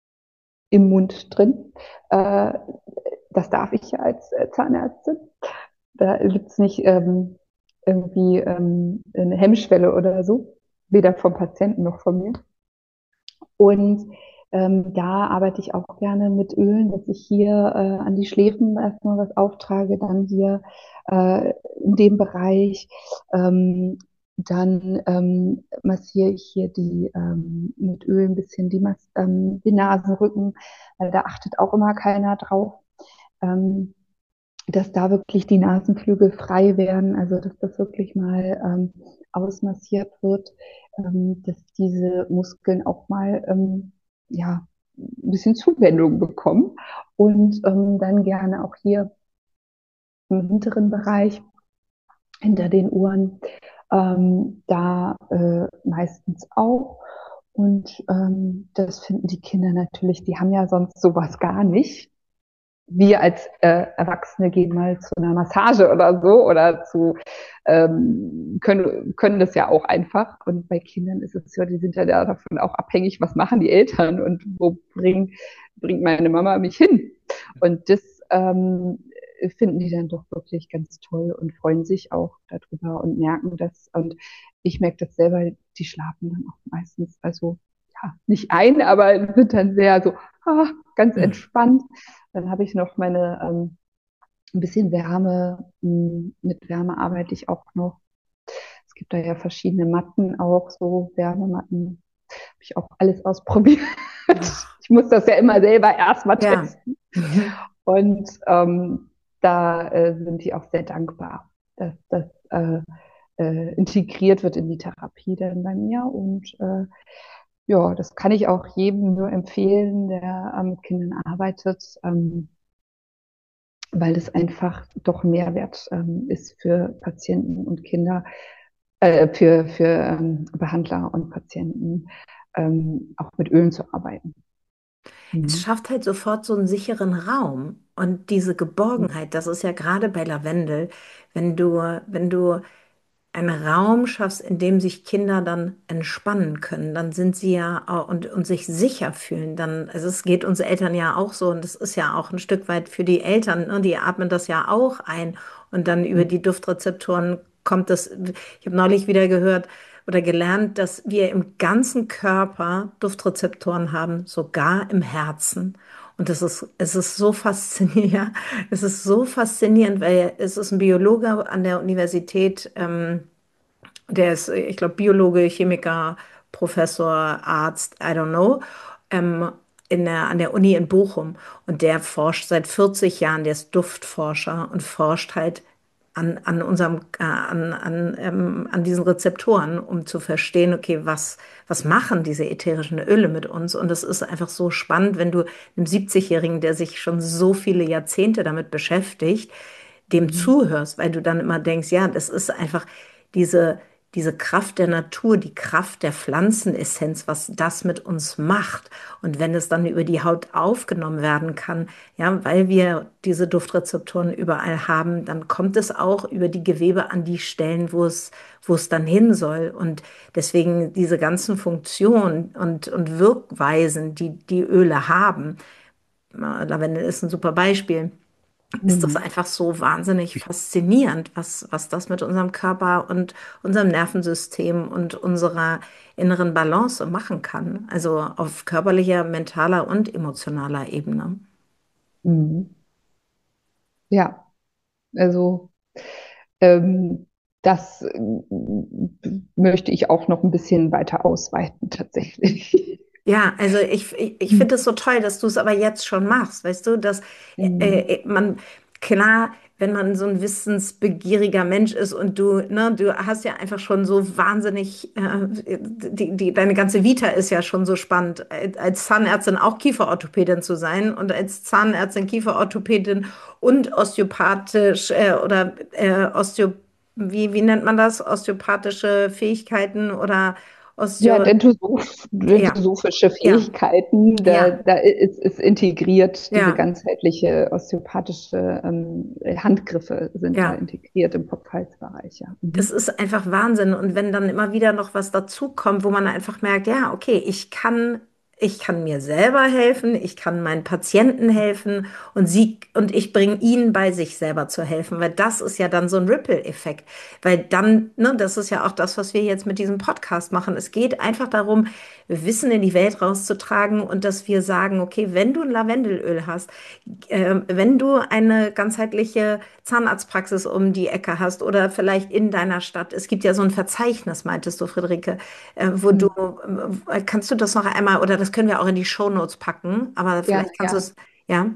im Mund drin. Äh, das darf ich ja als äh, Zahnärztin. Da gibt es nicht ähm, irgendwie ähm, eine Hemmschwelle oder so, weder vom Patienten noch von mir. Und ähm, da arbeite ich auch gerne mit Ölen, dass ich hier äh, an die Schläfen erstmal was auftrage, dann hier äh, in dem Bereich. Ähm, dann ähm, massiere ich hier die ähm, mit Öl ein bisschen die, Mas ähm, die Nasenrücken, weil da achtet auch immer keiner drauf. Ähm, dass da wirklich die Nasenflügel frei werden, also dass das wirklich mal ähm, ausmassiert wird, ähm, dass diese Muskeln auch mal ähm, ja, ein bisschen Zuwendung bekommen und ähm, dann gerne auch hier im hinteren Bereich hinter den Ohren, ähm, da äh, meistens auch. Und ähm, das finden die Kinder natürlich, die haben ja sonst sowas gar nicht. Wir als äh, Erwachsene gehen mal zu einer Massage oder so oder zu ähm, können können das ja auch einfach und bei Kindern ist es ja, die sind ja davon auch abhängig, was machen die Eltern und wo bringt bringt meine Mama mich hin und das ähm, finden die dann doch wirklich ganz toll und freuen sich auch darüber und merken das und ich merke das selber, die schlafen dann auch meistens also ja nicht ein, aber sind dann sehr so ah, ganz Mhm. entspannt. Dann habe ich noch meine ähm, ein bisschen Wärme. m, Mit Wärme arbeite ich auch noch. Es gibt da ja verschiedene Matten auch, so Wärmematten. Habe ich auch alles ausprobiert. Ach, Ich muss das ja immer selber erstmal ja. testen. Mhm. Und ähm, da äh, sind die auch sehr dankbar, dass das äh, äh, integriert wird in die Therapie dann bei mir. Und äh, ja, das kann ich auch jedem nur empfehlen, der äh, mit Kindern arbeitet, ähm, weil es einfach doch ein Mehrwert ähm, ist für Patienten und Kinder, äh, für, für ähm, Behandler und Patienten, ähm, auch mit Ölen zu arbeiten. Es Mhm. schafft halt sofort so einen sicheren Raum und diese Geborgenheit, das ist ja gerade bei Lavendel, wenn du, wenn du einen Raum schaffst, in dem sich Kinder dann entspannen können, dann sind sie ja auch und, und sich sicher fühlen. Dann, also es geht uns Eltern ja auch so und das ist ja auch ein Stück weit für die Eltern, ne? Die atmen das ja auch ein und dann über die Duftrezeptoren kommt das. Ich habe neulich wieder gehört oder gelernt, dass wir im ganzen Körper Duftrezeptoren haben, sogar im Herzen. Und das ist, es ist so faszinierend, es ist so faszinierend, weil es ist ein Biologe an der Universität, ähm, der ist, ich glaube, Biologe, Chemiker, Professor, Arzt, I don't know, ähm, in der, an der Uni in Bochum. Und der forscht seit vierzig Jahren, der ist Duftforscher und forscht halt an, an unserem, äh, an, an, ähm, an diesen Rezeptoren, um zu verstehen, okay, was, was machen diese ätherischen Öle mit uns? Und es ist einfach so spannend, wenn du einem siebzig-Jährigen, der sich schon so viele Jahrzehnte damit beschäftigt, dem Mhm. zuhörst, weil du dann immer denkst, ja, das ist einfach diese, diese Kraft der Natur, die Kraft der Pflanzenessenz, was das mit uns macht. Und wenn es dann über die Haut aufgenommen werden kann, ja, weil wir diese Duftrezeptoren überall haben, dann kommt es auch über die Gewebe an die Stellen, wo es, wo es dann hin soll. Und deswegen diese ganzen Funktionen und, und Wirkweisen, die die Öle haben, Lavendel ist ein super Beispiel, ist das Mhm. einfach so wahnsinnig faszinierend, was, was das mit unserem Körper und unserem Nervensystem und unserer inneren Balance machen kann. Also auf körperlicher, mentaler und emotionaler Ebene. Mhm. Ja, also ähm, das äh, möchte ich auch noch ein bisschen weiter ausweiten, tatsächlich. Ja, also ich, ich, ich finde es so toll, dass du es aber jetzt schon machst, weißt du, dass äh, Mhm. äh, man, klar, wenn man so ein wissensbegieriger Mensch ist und du, ne, du hast ja einfach schon so wahnsinnig, äh, die, die, deine ganze Vita ist ja schon so spannend, als Zahnärztin auch Kieferorthopädin zu sein und als Zahnärztin, Kieferorthopädin und osteopathisch äh, oder äh, Osteo, wie, wie nennt man das? Osteopathische Fähigkeiten oder Ja, Osteo, Dentosoph ja. dentosophische Ja, Fähigkeiten, da, ja, da ist, ist integriert, diese ja, ganzheitliche osteopathische ähm, Handgriffe sind da ja. integriert im Kopf-Hals-Bereich, ja. Das Mhm. ist einfach Wahnsinn. Und wenn dann immer wieder noch was dazukommt, wo man einfach merkt, ja, okay, ich kann, ich kann mir selber helfen, ich kann meinen Patienten helfen und sie und ich bringe ihnen bei, sich selber zu helfen, weil das ist ja dann so ein Ripple-Effekt. Weil dann, ne, das ist ja auch das, was wir jetzt mit diesem Podcast machen. Es geht einfach darum, Wissen in die Welt rauszutragen und dass wir sagen, okay, wenn du ein Lavendelöl hast, äh, wenn du eine ganzheitliche Zahnarztpraxis um die Ecke hast oder vielleicht in deiner Stadt. Es gibt ja so ein Verzeichnis, meintest du, Friederike, äh, wo du, Mhm. äh, kannst du das noch einmal, oder das können wir auch in die Shownotes packen, aber Ja, vielleicht kannst du ja. es, ja,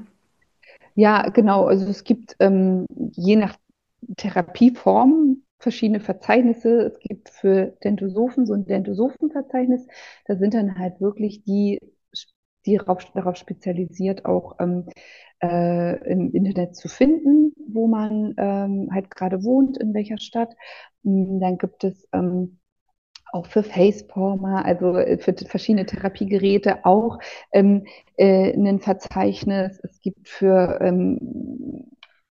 Ja, genau. Also es gibt ähm, je nach Therapieform verschiedene Verzeichnisse. Es gibt für Dentosophen so ein Dentosophenverzeichnis. Da sind dann halt wirklich die, die darauf, darauf spezialisiert, auch ähm, äh, im Internet zu finden, wo man ähm, halt gerade wohnt, in welcher Stadt. Mm, Dann gibt es ähm, auch für Facepalmer, also äh, für verschiedene Therapiegeräte auch ähm, äh, ein Verzeichnis. Es gibt für ähm,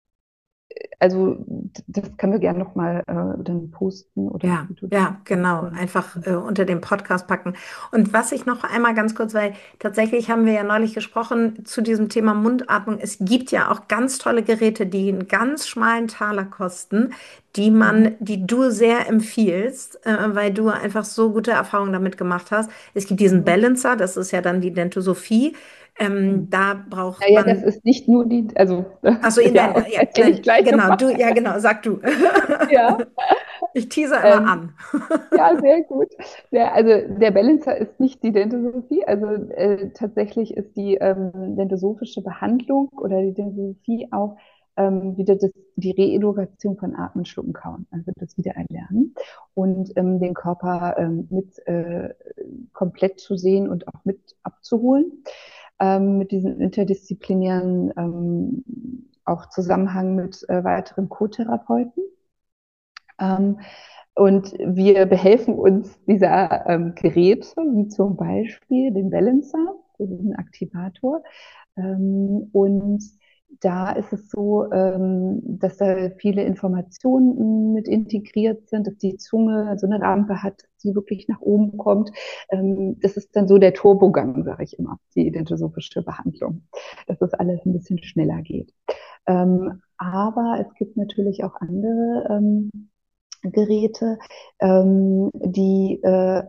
also das können wir gerne nochmal äh, dann posten oder ja, wie du das ja, sagst. genau. Einfach äh, unter dem Podcast packen. Und was ich noch einmal ganz kurz, weil tatsächlich haben wir ja neulich gesprochen zu diesem Thema Mundatmung. Es gibt ja auch ganz tolle Geräte, die einen ganz schmalen Taler kosten, die Mhm. man, die du sehr empfiehlst, äh, weil du einfach so gute Erfahrungen damit gemacht hast. Es gibt diesen Mhm. Balancer, das ist ja dann die Dentosophie. Ähm, da braucht Naja, das man, ist nicht nur die, also also ja, nein, okay, ja, erzähle ich nein, gleich genau, nochmal. du, ja, genau, sag du. Ja, Ich teaser immer ähm, an. ja, sehr gut. Der, also der Balancer ist nicht die Dentosophie, also äh, tatsächlich ist die ähm, dentosophische Behandlung oder die Dentosophie auch ähm, wieder das, die Reeducation von Atmen, Schlucken, Kauen, also das Wiedererlernen und ähm, den Körper ähm, mit äh, komplett zu sehen und auch mit abzuholen, ähm, mit diesem interdisziplinären ähm, auch Zusammenhang mit äh, weiteren Co-Therapeuten. Ähm, und wir behelfen uns dieser ähm, Geräte, wie zum Beispiel den Balancer, diesen Aktivator. Ähm, und da ist es so, ähm, dass da viele Informationen mit integriert sind, dass die Zunge so eine Rampe hat, die wirklich nach oben kommt. Ähm, das ist dann so der Turbogang, sage ich immer, die dentosophische Behandlung, dass das alles ein bisschen schneller geht. Ähm, aber es gibt natürlich auch andere ähm, Geräte, ähm, die äh,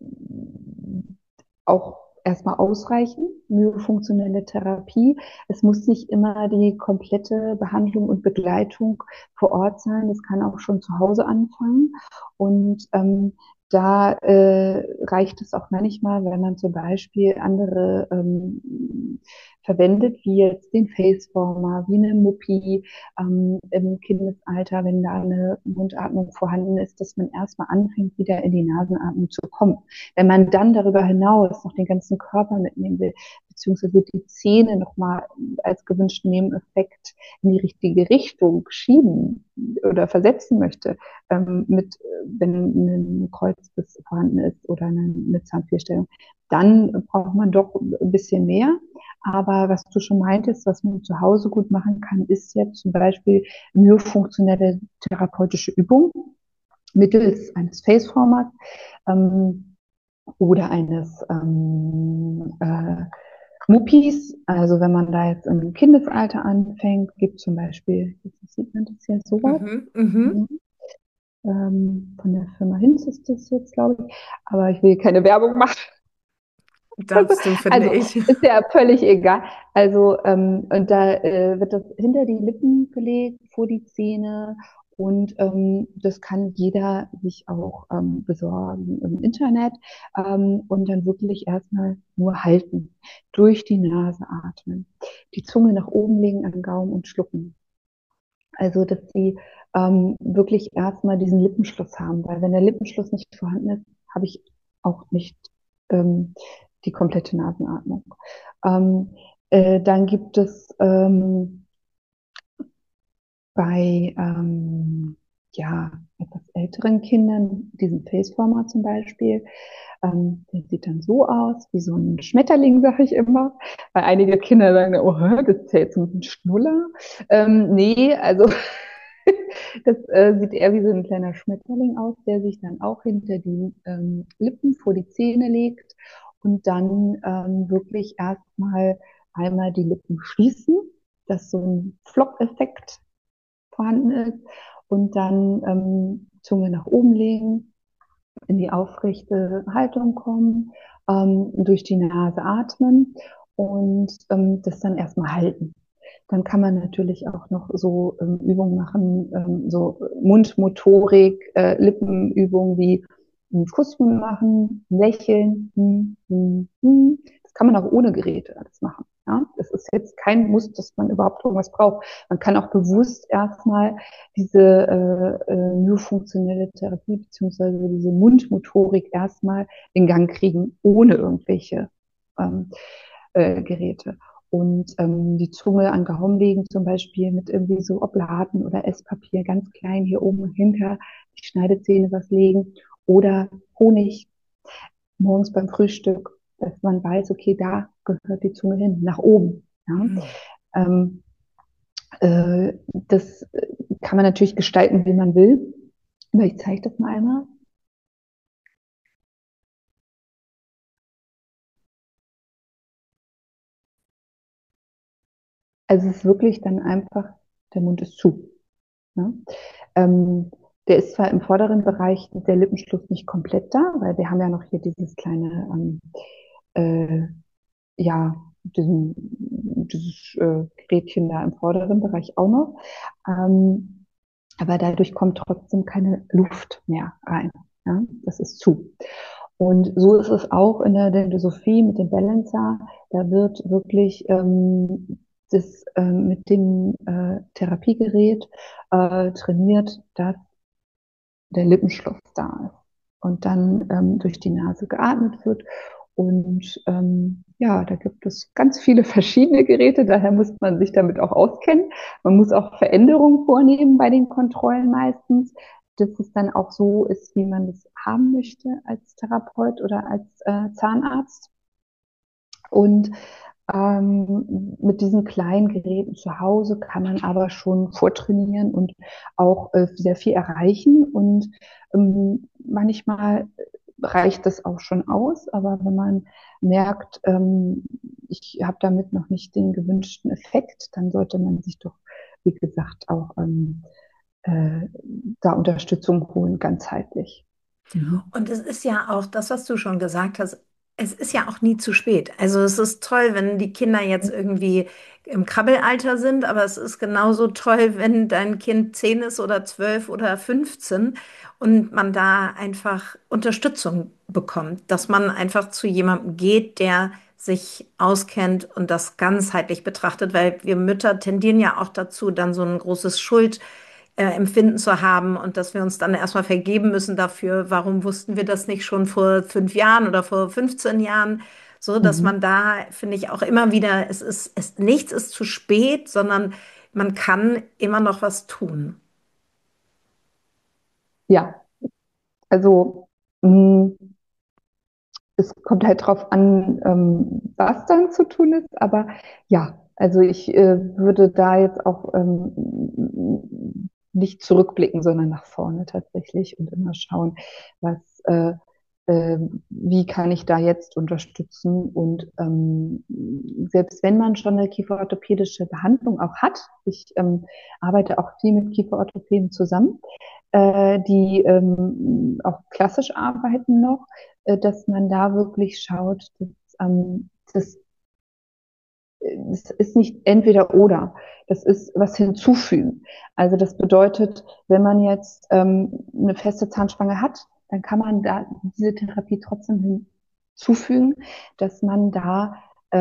auch erstmal ausreichen, myofunktionelle Therapie. Es muss nicht immer die komplette Behandlung und Begleitung vor Ort sein. Das kann auch schon zu Hause anfangen. Und ähm, da äh, reicht es auch manchmal, wenn man zum Beispiel andere ähm, verwendet, wie jetzt den Faceformer, wie eine Muppi, ähm, im Kindesalter, wenn da eine Mundatmung vorhanden ist, dass man erstmal anfängt, wieder in die Nasenatmung zu kommen. Wenn man dann darüber hinaus noch den ganzen Körper mitnehmen will, beziehungsweise die Zähne nochmal als gewünschten Nebeneffekt in die richtige Richtung schieben oder versetzen möchte, ähm, mit, wenn ein Kreuzbiss vorhanden ist oder eine, eine Zahnfehlstellung, dann braucht man doch ein bisschen mehr. Aber was du schon meintest, was man zu Hause gut machen kann, ist jetzt zum Beispiel myofunktionelle therapeutische Übung mittels eines Faceformats ähm, oder eines ähm, äh, Muppis. Also wenn man da jetzt im Kindesalter anfängt, gibt zum Beispiel, jetzt sieht man das ja sowas. Mhm, mhm. Mhm. Ähm, von der Firma Hinz ist das jetzt, glaube ich. Aber ich will keine Werbung machen. Darfst du, finde Also ich. ist ja völlig egal. Also ähm, und da äh, wird das hinter die Lippen gelegt, vor die Zähne und ähm, das kann jeder sich auch ähm, besorgen im Internet ähm, und dann wirklich erstmal nur halten, durch die Nase atmen, die Zunge nach oben legen an den Gaumen und schlucken. Also dass sie ähm, wirklich erstmal diesen Lippenschluss haben, weil wenn der Lippenschluss nicht vorhanden ist, habe ich auch nicht ähm, die komplette Nasenatmung. Ähm, äh, dann gibt es ähm, bei ähm, ja, etwas älteren Kindern diesen Faceformer zum Beispiel. Ähm, der sieht dann so aus, wie so ein Schmetterling, sage ich immer. Weil einige Kinder sagen, oh, das zählt zum Schnuller. Ähm, nee, also das äh, sieht eher wie so ein kleiner Schmetterling aus, der sich dann auch hinter die ähm, Lippen vor die Zähne legt und dann ähm, wirklich erstmal einmal die Lippen schließen, dass so ein Flock-Effekt vorhanden ist und dann ähm, Zunge nach oben legen, in die aufrechte Haltung kommen, ähm, durch die Nase atmen und ähm, das dann erstmal halten. Dann kann man natürlich auch noch so ähm, Übungen machen, ähm, so Mundmotorik, äh, Lippenübungen wie einen Kussmund machen, lächeln. Hm, hm, hm. Das kann man auch ohne Geräte alles machen. Ja? Das ist jetzt kein Muss, dass man überhaupt irgendwas braucht. Man kann auch bewusst erstmal diese äh, äh, myofunktionelle Therapie beziehungsweise diese Mundmotorik erstmal in Gang kriegen, ohne irgendwelche ähm, äh, Geräte und ähm, die Zunge an Gaumen legen, zum Beispiel mit irgendwie so Oblaten oder Esspapier ganz klein hier oben hinter die Schneidezähne was legen oder Honig morgens beim Frühstück, dass man weiß, okay, da gehört die Zunge hin, nach oben. Ja? Ähm, äh, das kann man natürlich gestalten, wie man will. Aber ich zeige das mal einmal. Also es ist wirklich dann einfach, der Mund ist zu. Ne? Ähm, der ist zwar im vorderen Bereich der Lippenschluss nicht komplett da, weil wir haben ja noch hier dieses kleine, ähm, äh, ja, diesem, dieses äh, Gerätchen da im vorderen Bereich auch noch. Ähm, aber dadurch kommt trotzdem keine Luft mehr rein. Ja, das ist zu. Und so ist es auch in der Dendrosophie mit dem Balancer. Da wird wirklich ähm, das äh, mit dem äh, Therapiegerät äh, trainiert, dass der Lippenschluss da ist und dann ähm, durch die Nase geatmet wird. Und ähm, ja, da gibt es ganz viele verschiedene Geräte, daher muss man sich damit auch auskennen. Man muss auch Veränderungen vornehmen bei den Kontrollen meistens, dass es dann auch so ist, wie man es haben möchte als Therapeut oder als äh, Zahnarzt. Und ähm, mit diesen kleinen Geräten zu Hause kann man aber schon vortrainieren und auch äh, sehr viel erreichen. Und ähm, manchmal reicht das auch schon aus, aber wenn man merkt, ähm, ich habe damit noch nicht den gewünschten Effekt, dann sollte man sich doch, wie gesagt, auch ähm, äh, da Unterstützung holen, ganzheitlich. Mhm. Und es ist ja auch das, was du schon gesagt hast, es ist ja auch nie zu spät. Also es ist toll, wenn die Kinder jetzt irgendwie im Krabbelalter sind, aber es ist genauso toll, wenn dein Kind zehn ist oder zwölf oder fünfzehn und man da einfach Unterstützung bekommt, dass man einfach zu jemandem geht, der sich auskennt und das ganzheitlich betrachtet, weil wir Mütter tendieren ja auch dazu, dann so ein großes Schuld äh, Empfinden zu haben und dass wir uns dann erstmal vergeben müssen dafür, warum wussten wir das nicht schon vor fünf Jahren oder vor fünfzehn Jahren, so dass Mhm. man da, finde ich, auch immer wieder, es ist, es, nichts ist zu spät, sondern man kann immer noch was tun. Ja, also mh, es kommt halt drauf an, ähm, was dann zu tun ist. Aber ja, also ich äh, würde da jetzt auch ähm, nicht zurückblicken, sondern nach vorne tatsächlich und immer schauen, was, äh, äh, wie kann ich da jetzt unterstützen. Und ähm, selbst wenn man schon eine kieferorthopädische Behandlung auch hat, ich ähm, arbeite auch viel mit Kieferorthopäden zusammen, äh, die ähm, auch klassisch arbeiten noch, äh, dass man da wirklich schaut, dass, ähm, das, das ist nicht entweder oder, das ist was hinzufügen. Also das bedeutet, wenn man jetzt ähm, eine feste Zahnspange hat, dann kann man da diese Therapie trotzdem hinzufügen, dass man da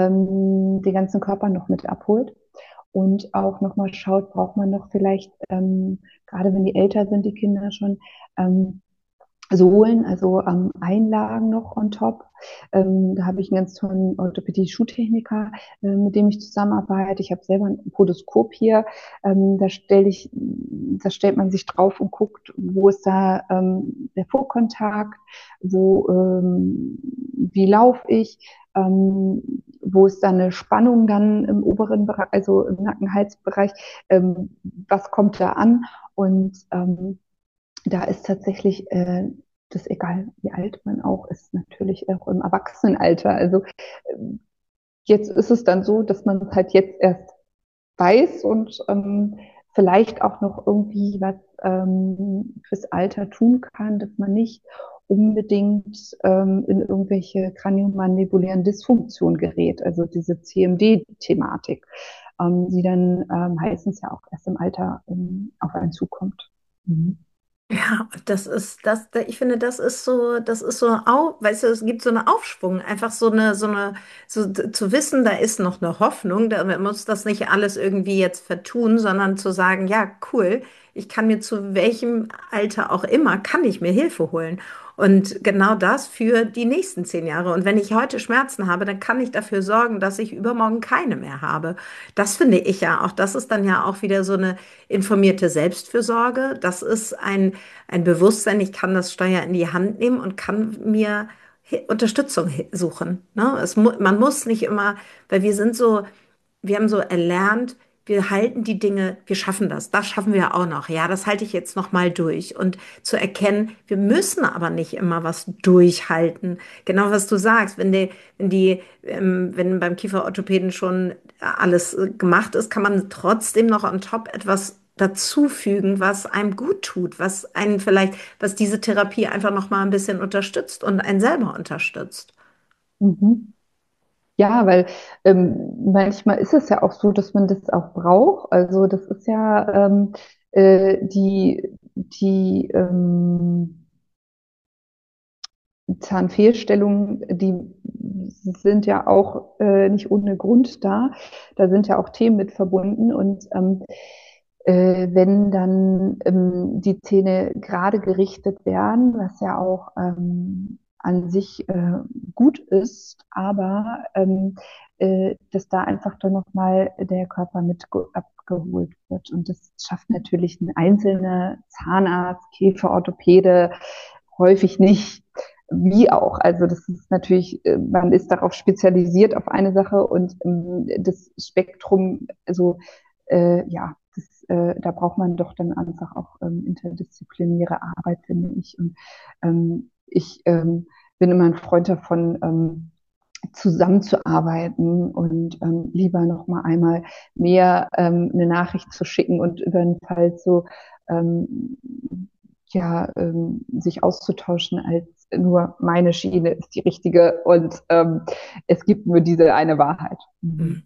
ähm, den ganzen Körper noch mit abholt und auch nochmal schaut, braucht man noch vielleicht, ähm, gerade wenn die älter sind, die Kinder schon, ähm, Sohlen, also ähm, Einlagen noch on top. Ähm, da habe ich einen ganz tollen Orthopädie-Schuhtechniker, äh, mit dem ich zusammenarbeite. Ich habe selber ein Podoskop hier. Ähm, da stelle ich, da stellt man sich drauf und guckt, wo ist da ähm, der Fußkontakt, wo, ähm, wie laufe ich, ähm, wo ist da eine Spannung dann im oberen Bereich, also im Nacken-Hals-Bereich, ähm, was kommt da an? Und ähm, da ist tatsächlich äh, das egal, wie alt man auch ist, natürlich auch im Erwachsenenalter. Also ähm, jetzt ist es dann so, dass man es halt jetzt erst weiß und ähm, vielleicht auch noch irgendwie was ähm, fürs Alter tun kann, dass man nicht unbedingt ähm, in irgendwelche kraniomandibulären Dysfunktionen gerät, also diese C M D-Thematik, ähm, die dann ähm, meistens ja auch erst im Alter ähm, auf einen zukommt. Mhm. Ja, das ist das, ich finde, das ist so, das ist so au, weißt du, es gibt so eine Aufschwung, einfach so eine, so eine, so zu wissen, da ist noch eine Hoffnung, da man muss das nicht alles irgendwie jetzt vertun, sondern zu sagen, ja, cool, ich kann mir zu welchem Alter auch immer, kann ich mir Hilfe holen. Und genau das für die nächsten zehn Jahre. Und wenn ich heute Schmerzen habe, dann kann ich dafür sorgen, dass ich übermorgen keine mehr habe. Das finde ich ja auch, das ist dann ja auch wieder so eine informierte Selbstfürsorge. Das ist ein ein Bewusstsein, ich kann das Steuer in die Hand nehmen und kann mir Hi- Unterstützung hi- suchen. Ne? Es mu man muss nicht immer, weil wir sind so, wir haben so erlernt, wir halten die Dinge, wir schaffen das, das schaffen wir auch noch. Ja, das halte ich jetzt noch mal durch. Und zu erkennen, wir müssen aber nicht immer was durchhalten. Genau was du sagst, wenn die, wenn die, ähm, wenn beim Kieferorthopäden schon alles äh, gemacht ist, kann man trotzdem noch on top etwas dazufügen, was einem gut tut, was einen vielleicht, was diese Therapie einfach noch mal ein bisschen unterstützt und einen selber unterstützt. Mhm. Ja, weil ähm, manchmal ist es ja auch so, dass man das auch braucht. Also das ist ja ähm, äh, die, die ähm, Zahnfehlstellungen, die sind ja auch äh, nicht ohne Grund da. Da sind ja auch Themen mit verbunden. Und ähm, äh, wenn dann ähm, die Zähne gerade gerichtet werden, was ja auch ähm, an sich äh, gut ist, aber ähm, äh, dass da einfach dann nochmal der Körper mit abgeholt wird. Und das schafft natürlich ein einzelner Zahnarzt, Kieferorthopäde häufig nicht. Wie auch. Also das ist natürlich, äh, man ist darauf spezialisiert auf eine Sache und ähm, das Spektrum, also äh, ja, das, äh, da braucht man doch dann einfach auch ähm, interdisziplinäre Arbeit, finde ich. Und ähm, ich ähm, bin immer ein Freund davon, ähm, zusammenzuarbeiten und ähm, lieber noch mal einmal mehr ähm, eine Nachricht zu schicken und über einen Fall zu ähm, ja, ähm, sich auszutauschen, als nur meine Schiene ist die richtige und ähm, es gibt nur diese eine Wahrheit. Mhm.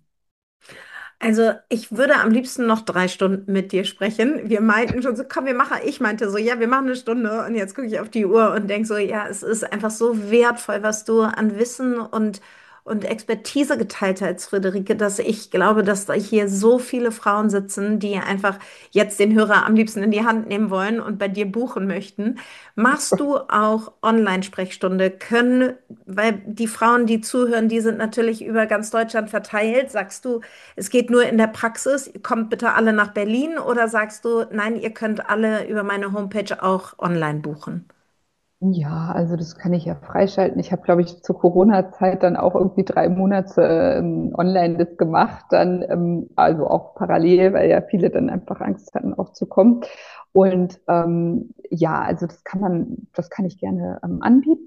Also ich würde am liebsten noch drei Stunden mit dir sprechen. Wir meinten schon so, komm, wir machen, ich meinte so, ja, wir machen eine Stunde und jetzt gucke ich auf die Uhr und denke so, ja, es ist einfach so wertvoll, was du an Wissen und, und Expertise geteilt hast, Friederike, dass ich glaube, dass da hier so viele Frauen sitzen, die einfach jetzt den Hörer am liebsten in die Hand nehmen wollen und bei dir buchen möchten. Machst du auch Online-Sprechstunde? Können, weil die Frauen, die zuhören, die sind natürlich über ganz Deutschland verteilt. Sagst du, es geht nur in der Praxis, kommt bitte alle nach Berlin oder sagst du, nein, ihr könnt alle über meine Homepage auch online buchen? Ja, also das kann ich ja freischalten. Ich habe, glaube ich, zur Corona-Zeit dann auch irgendwie drei Monate ähm, online das gemacht, dann ähm, also auch parallel, weil ja viele dann einfach Angst hatten, auch zu kommen. Und ähm, ja, also das kann man, das kann ich gerne ähm, anbieten.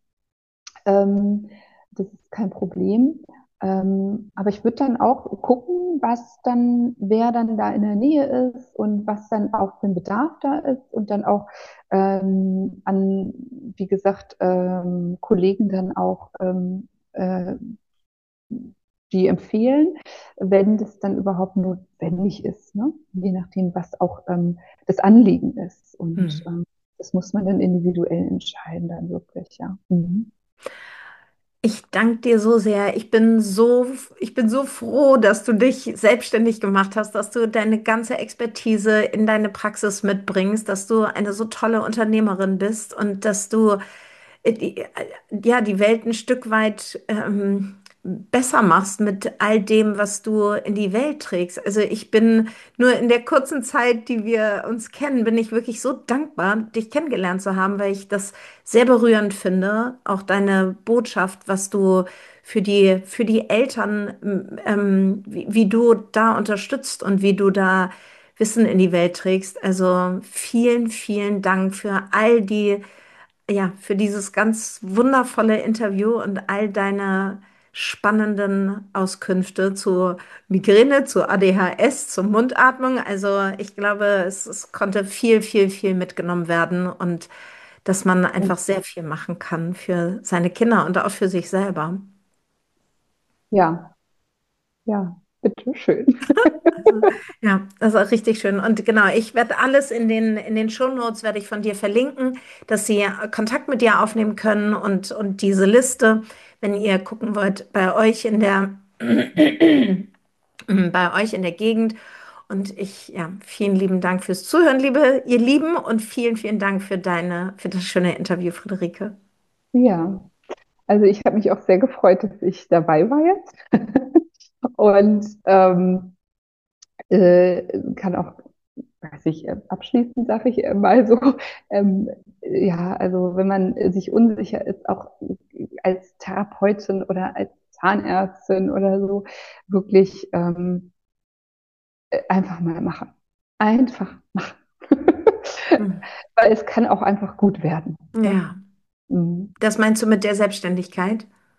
Ähm, das ist kein Problem. Ähm, aber ich würde dann auch gucken, was dann, wer dann da in der Nähe ist und was dann auch für ein Bedarf da ist und dann auch ähm, an, wie gesagt, ähm, Kollegen dann auch ähm, äh, die empfehlen, wenn das dann überhaupt notwendig ist, ne? Je nachdem, was auch ähm, das Anliegen ist. Und Hm. ähm, das muss man dann individuell entscheiden, dann wirklich, ja. Mhm. Ich danke dir so sehr. Ich bin so, ich bin so froh, dass du dich selbstständig gemacht hast, dass du deine ganze Expertise in deine Praxis mitbringst, dass du eine so tolle Unternehmerin bist und dass du äh, die, äh, ja, die Welt ein Stück weit ähm, besser machst mit all dem, was du in die Welt trägst. Also ich bin nur in der kurzen Zeit, die wir uns kennen, bin ich wirklich so dankbar, dich kennengelernt zu haben, weil ich das sehr berührend finde, auch deine Botschaft, was du für die, für die Eltern, ähm, wie, wie du da unterstützt und wie du da Wissen in die Welt trägst. Also vielen, vielen Dank für all die ja, für dieses ganz wundervolle Interview und all deine spannenden Auskünfte zu Migräne, zu A D H S, zur Mundatmung. Also ich glaube, es, es konnte viel, viel, viel mitgenommen werden und dass man einfach sehr viel machen kann für seine Kinder und auch für sich selber. Ja, ja, bitteschön. Also, ja, das ist auch richtig schön. Und genau, ich werde alles in den, in den Shownotes werde ich von dir verlinken, dass Sie Kontakt mit dir aufnehmen können und, und diese Liste, wenn ihr gucken wollt, bei euch in der, bei euch in der Gegend. Und ich, ja, vielen lieben Dank fürs Zuhören, liebe, ihr Lieben, und vielen, vielen Dank für deine, für das schöne Interview, Friederike. Ja, also ich habe mich auch sehr gefreut, dass ich dabei war jetzt und ähm, äh, kann auch, weiß ich, äh, abschließend sage ich äh, mal so, ähm, ja, also wenn man sich unsicher ist, auch als Therapeutin oder als Zahnärztin oder so, wirklich ähm, äh, einfach mal machen. Einfach machen. Hm. Weil es kann auch einfach gut werden. Ne? Ja, Mhm. das meinst du mit der Selbstständigkeit?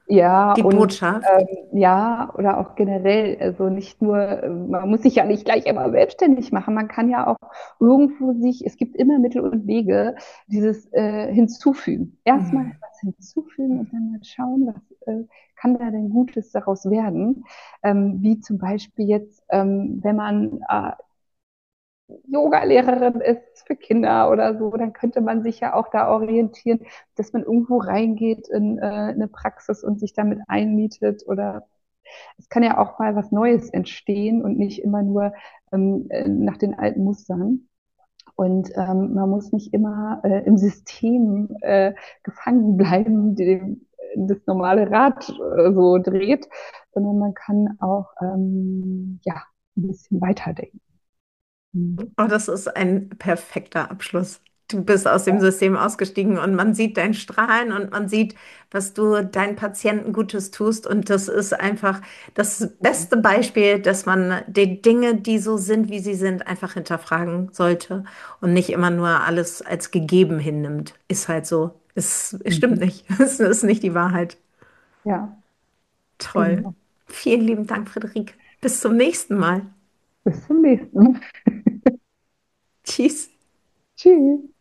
Ja, Die und Botschaft. ähm, ja, oder auch generell, also nicht nur, äh, man muss sich ja nicht gleich immer selbstständig machen, man kann ja auch irgendwo sich, es gibt immer Mittel und Wege, dieses äh, hinzufügen. Erstmal Mhm. was hinzufügen und dann mal schauen, was äh, kann da denn Gutes daraus werden. Ähm, wie zum Beispiel jetzt, ähm, wenn man äh, Yoga-Lehrerin ist für Kinder oder so, dann könnte man sich ja auch da orientieren, dass man irgendwo reingeht in äh, eine Praxis und sich damit einmietet, oder es kann ja auch mal was Neues entstehen und nicht immer nur ähm, äh, nach den alten Mustern. Und ähm, man muss nicht immer äh, im System äh, gefangen bleiben, dem das normale Rad äh, so dreht, sondern man kann auch ähm, ja, ein bisschen weiterdenken. Mhm. Oh, das ist ein perfekter Abschluss. Du bist aus dem System ausgestiegen und man sieht dein Strahlen und man sieht, was du deinen Patienten Gutes tust. Und das ist einfach das beste Beispiel, dass man die Dinge, die so sind, wie sie sind, einfach hinterfragen sollte und nicht immer nur alles als gegeben hinnimmt. Ist halt so. Es, es stimmt Mhm. nicht. Es ist nicht die Wahrheit. Ja, Toll. genau. Vielen lieben Dank, Friederike. Bis zum nächsten Mal. Bis zum nächsten Mal. Tschüss. Tschüss.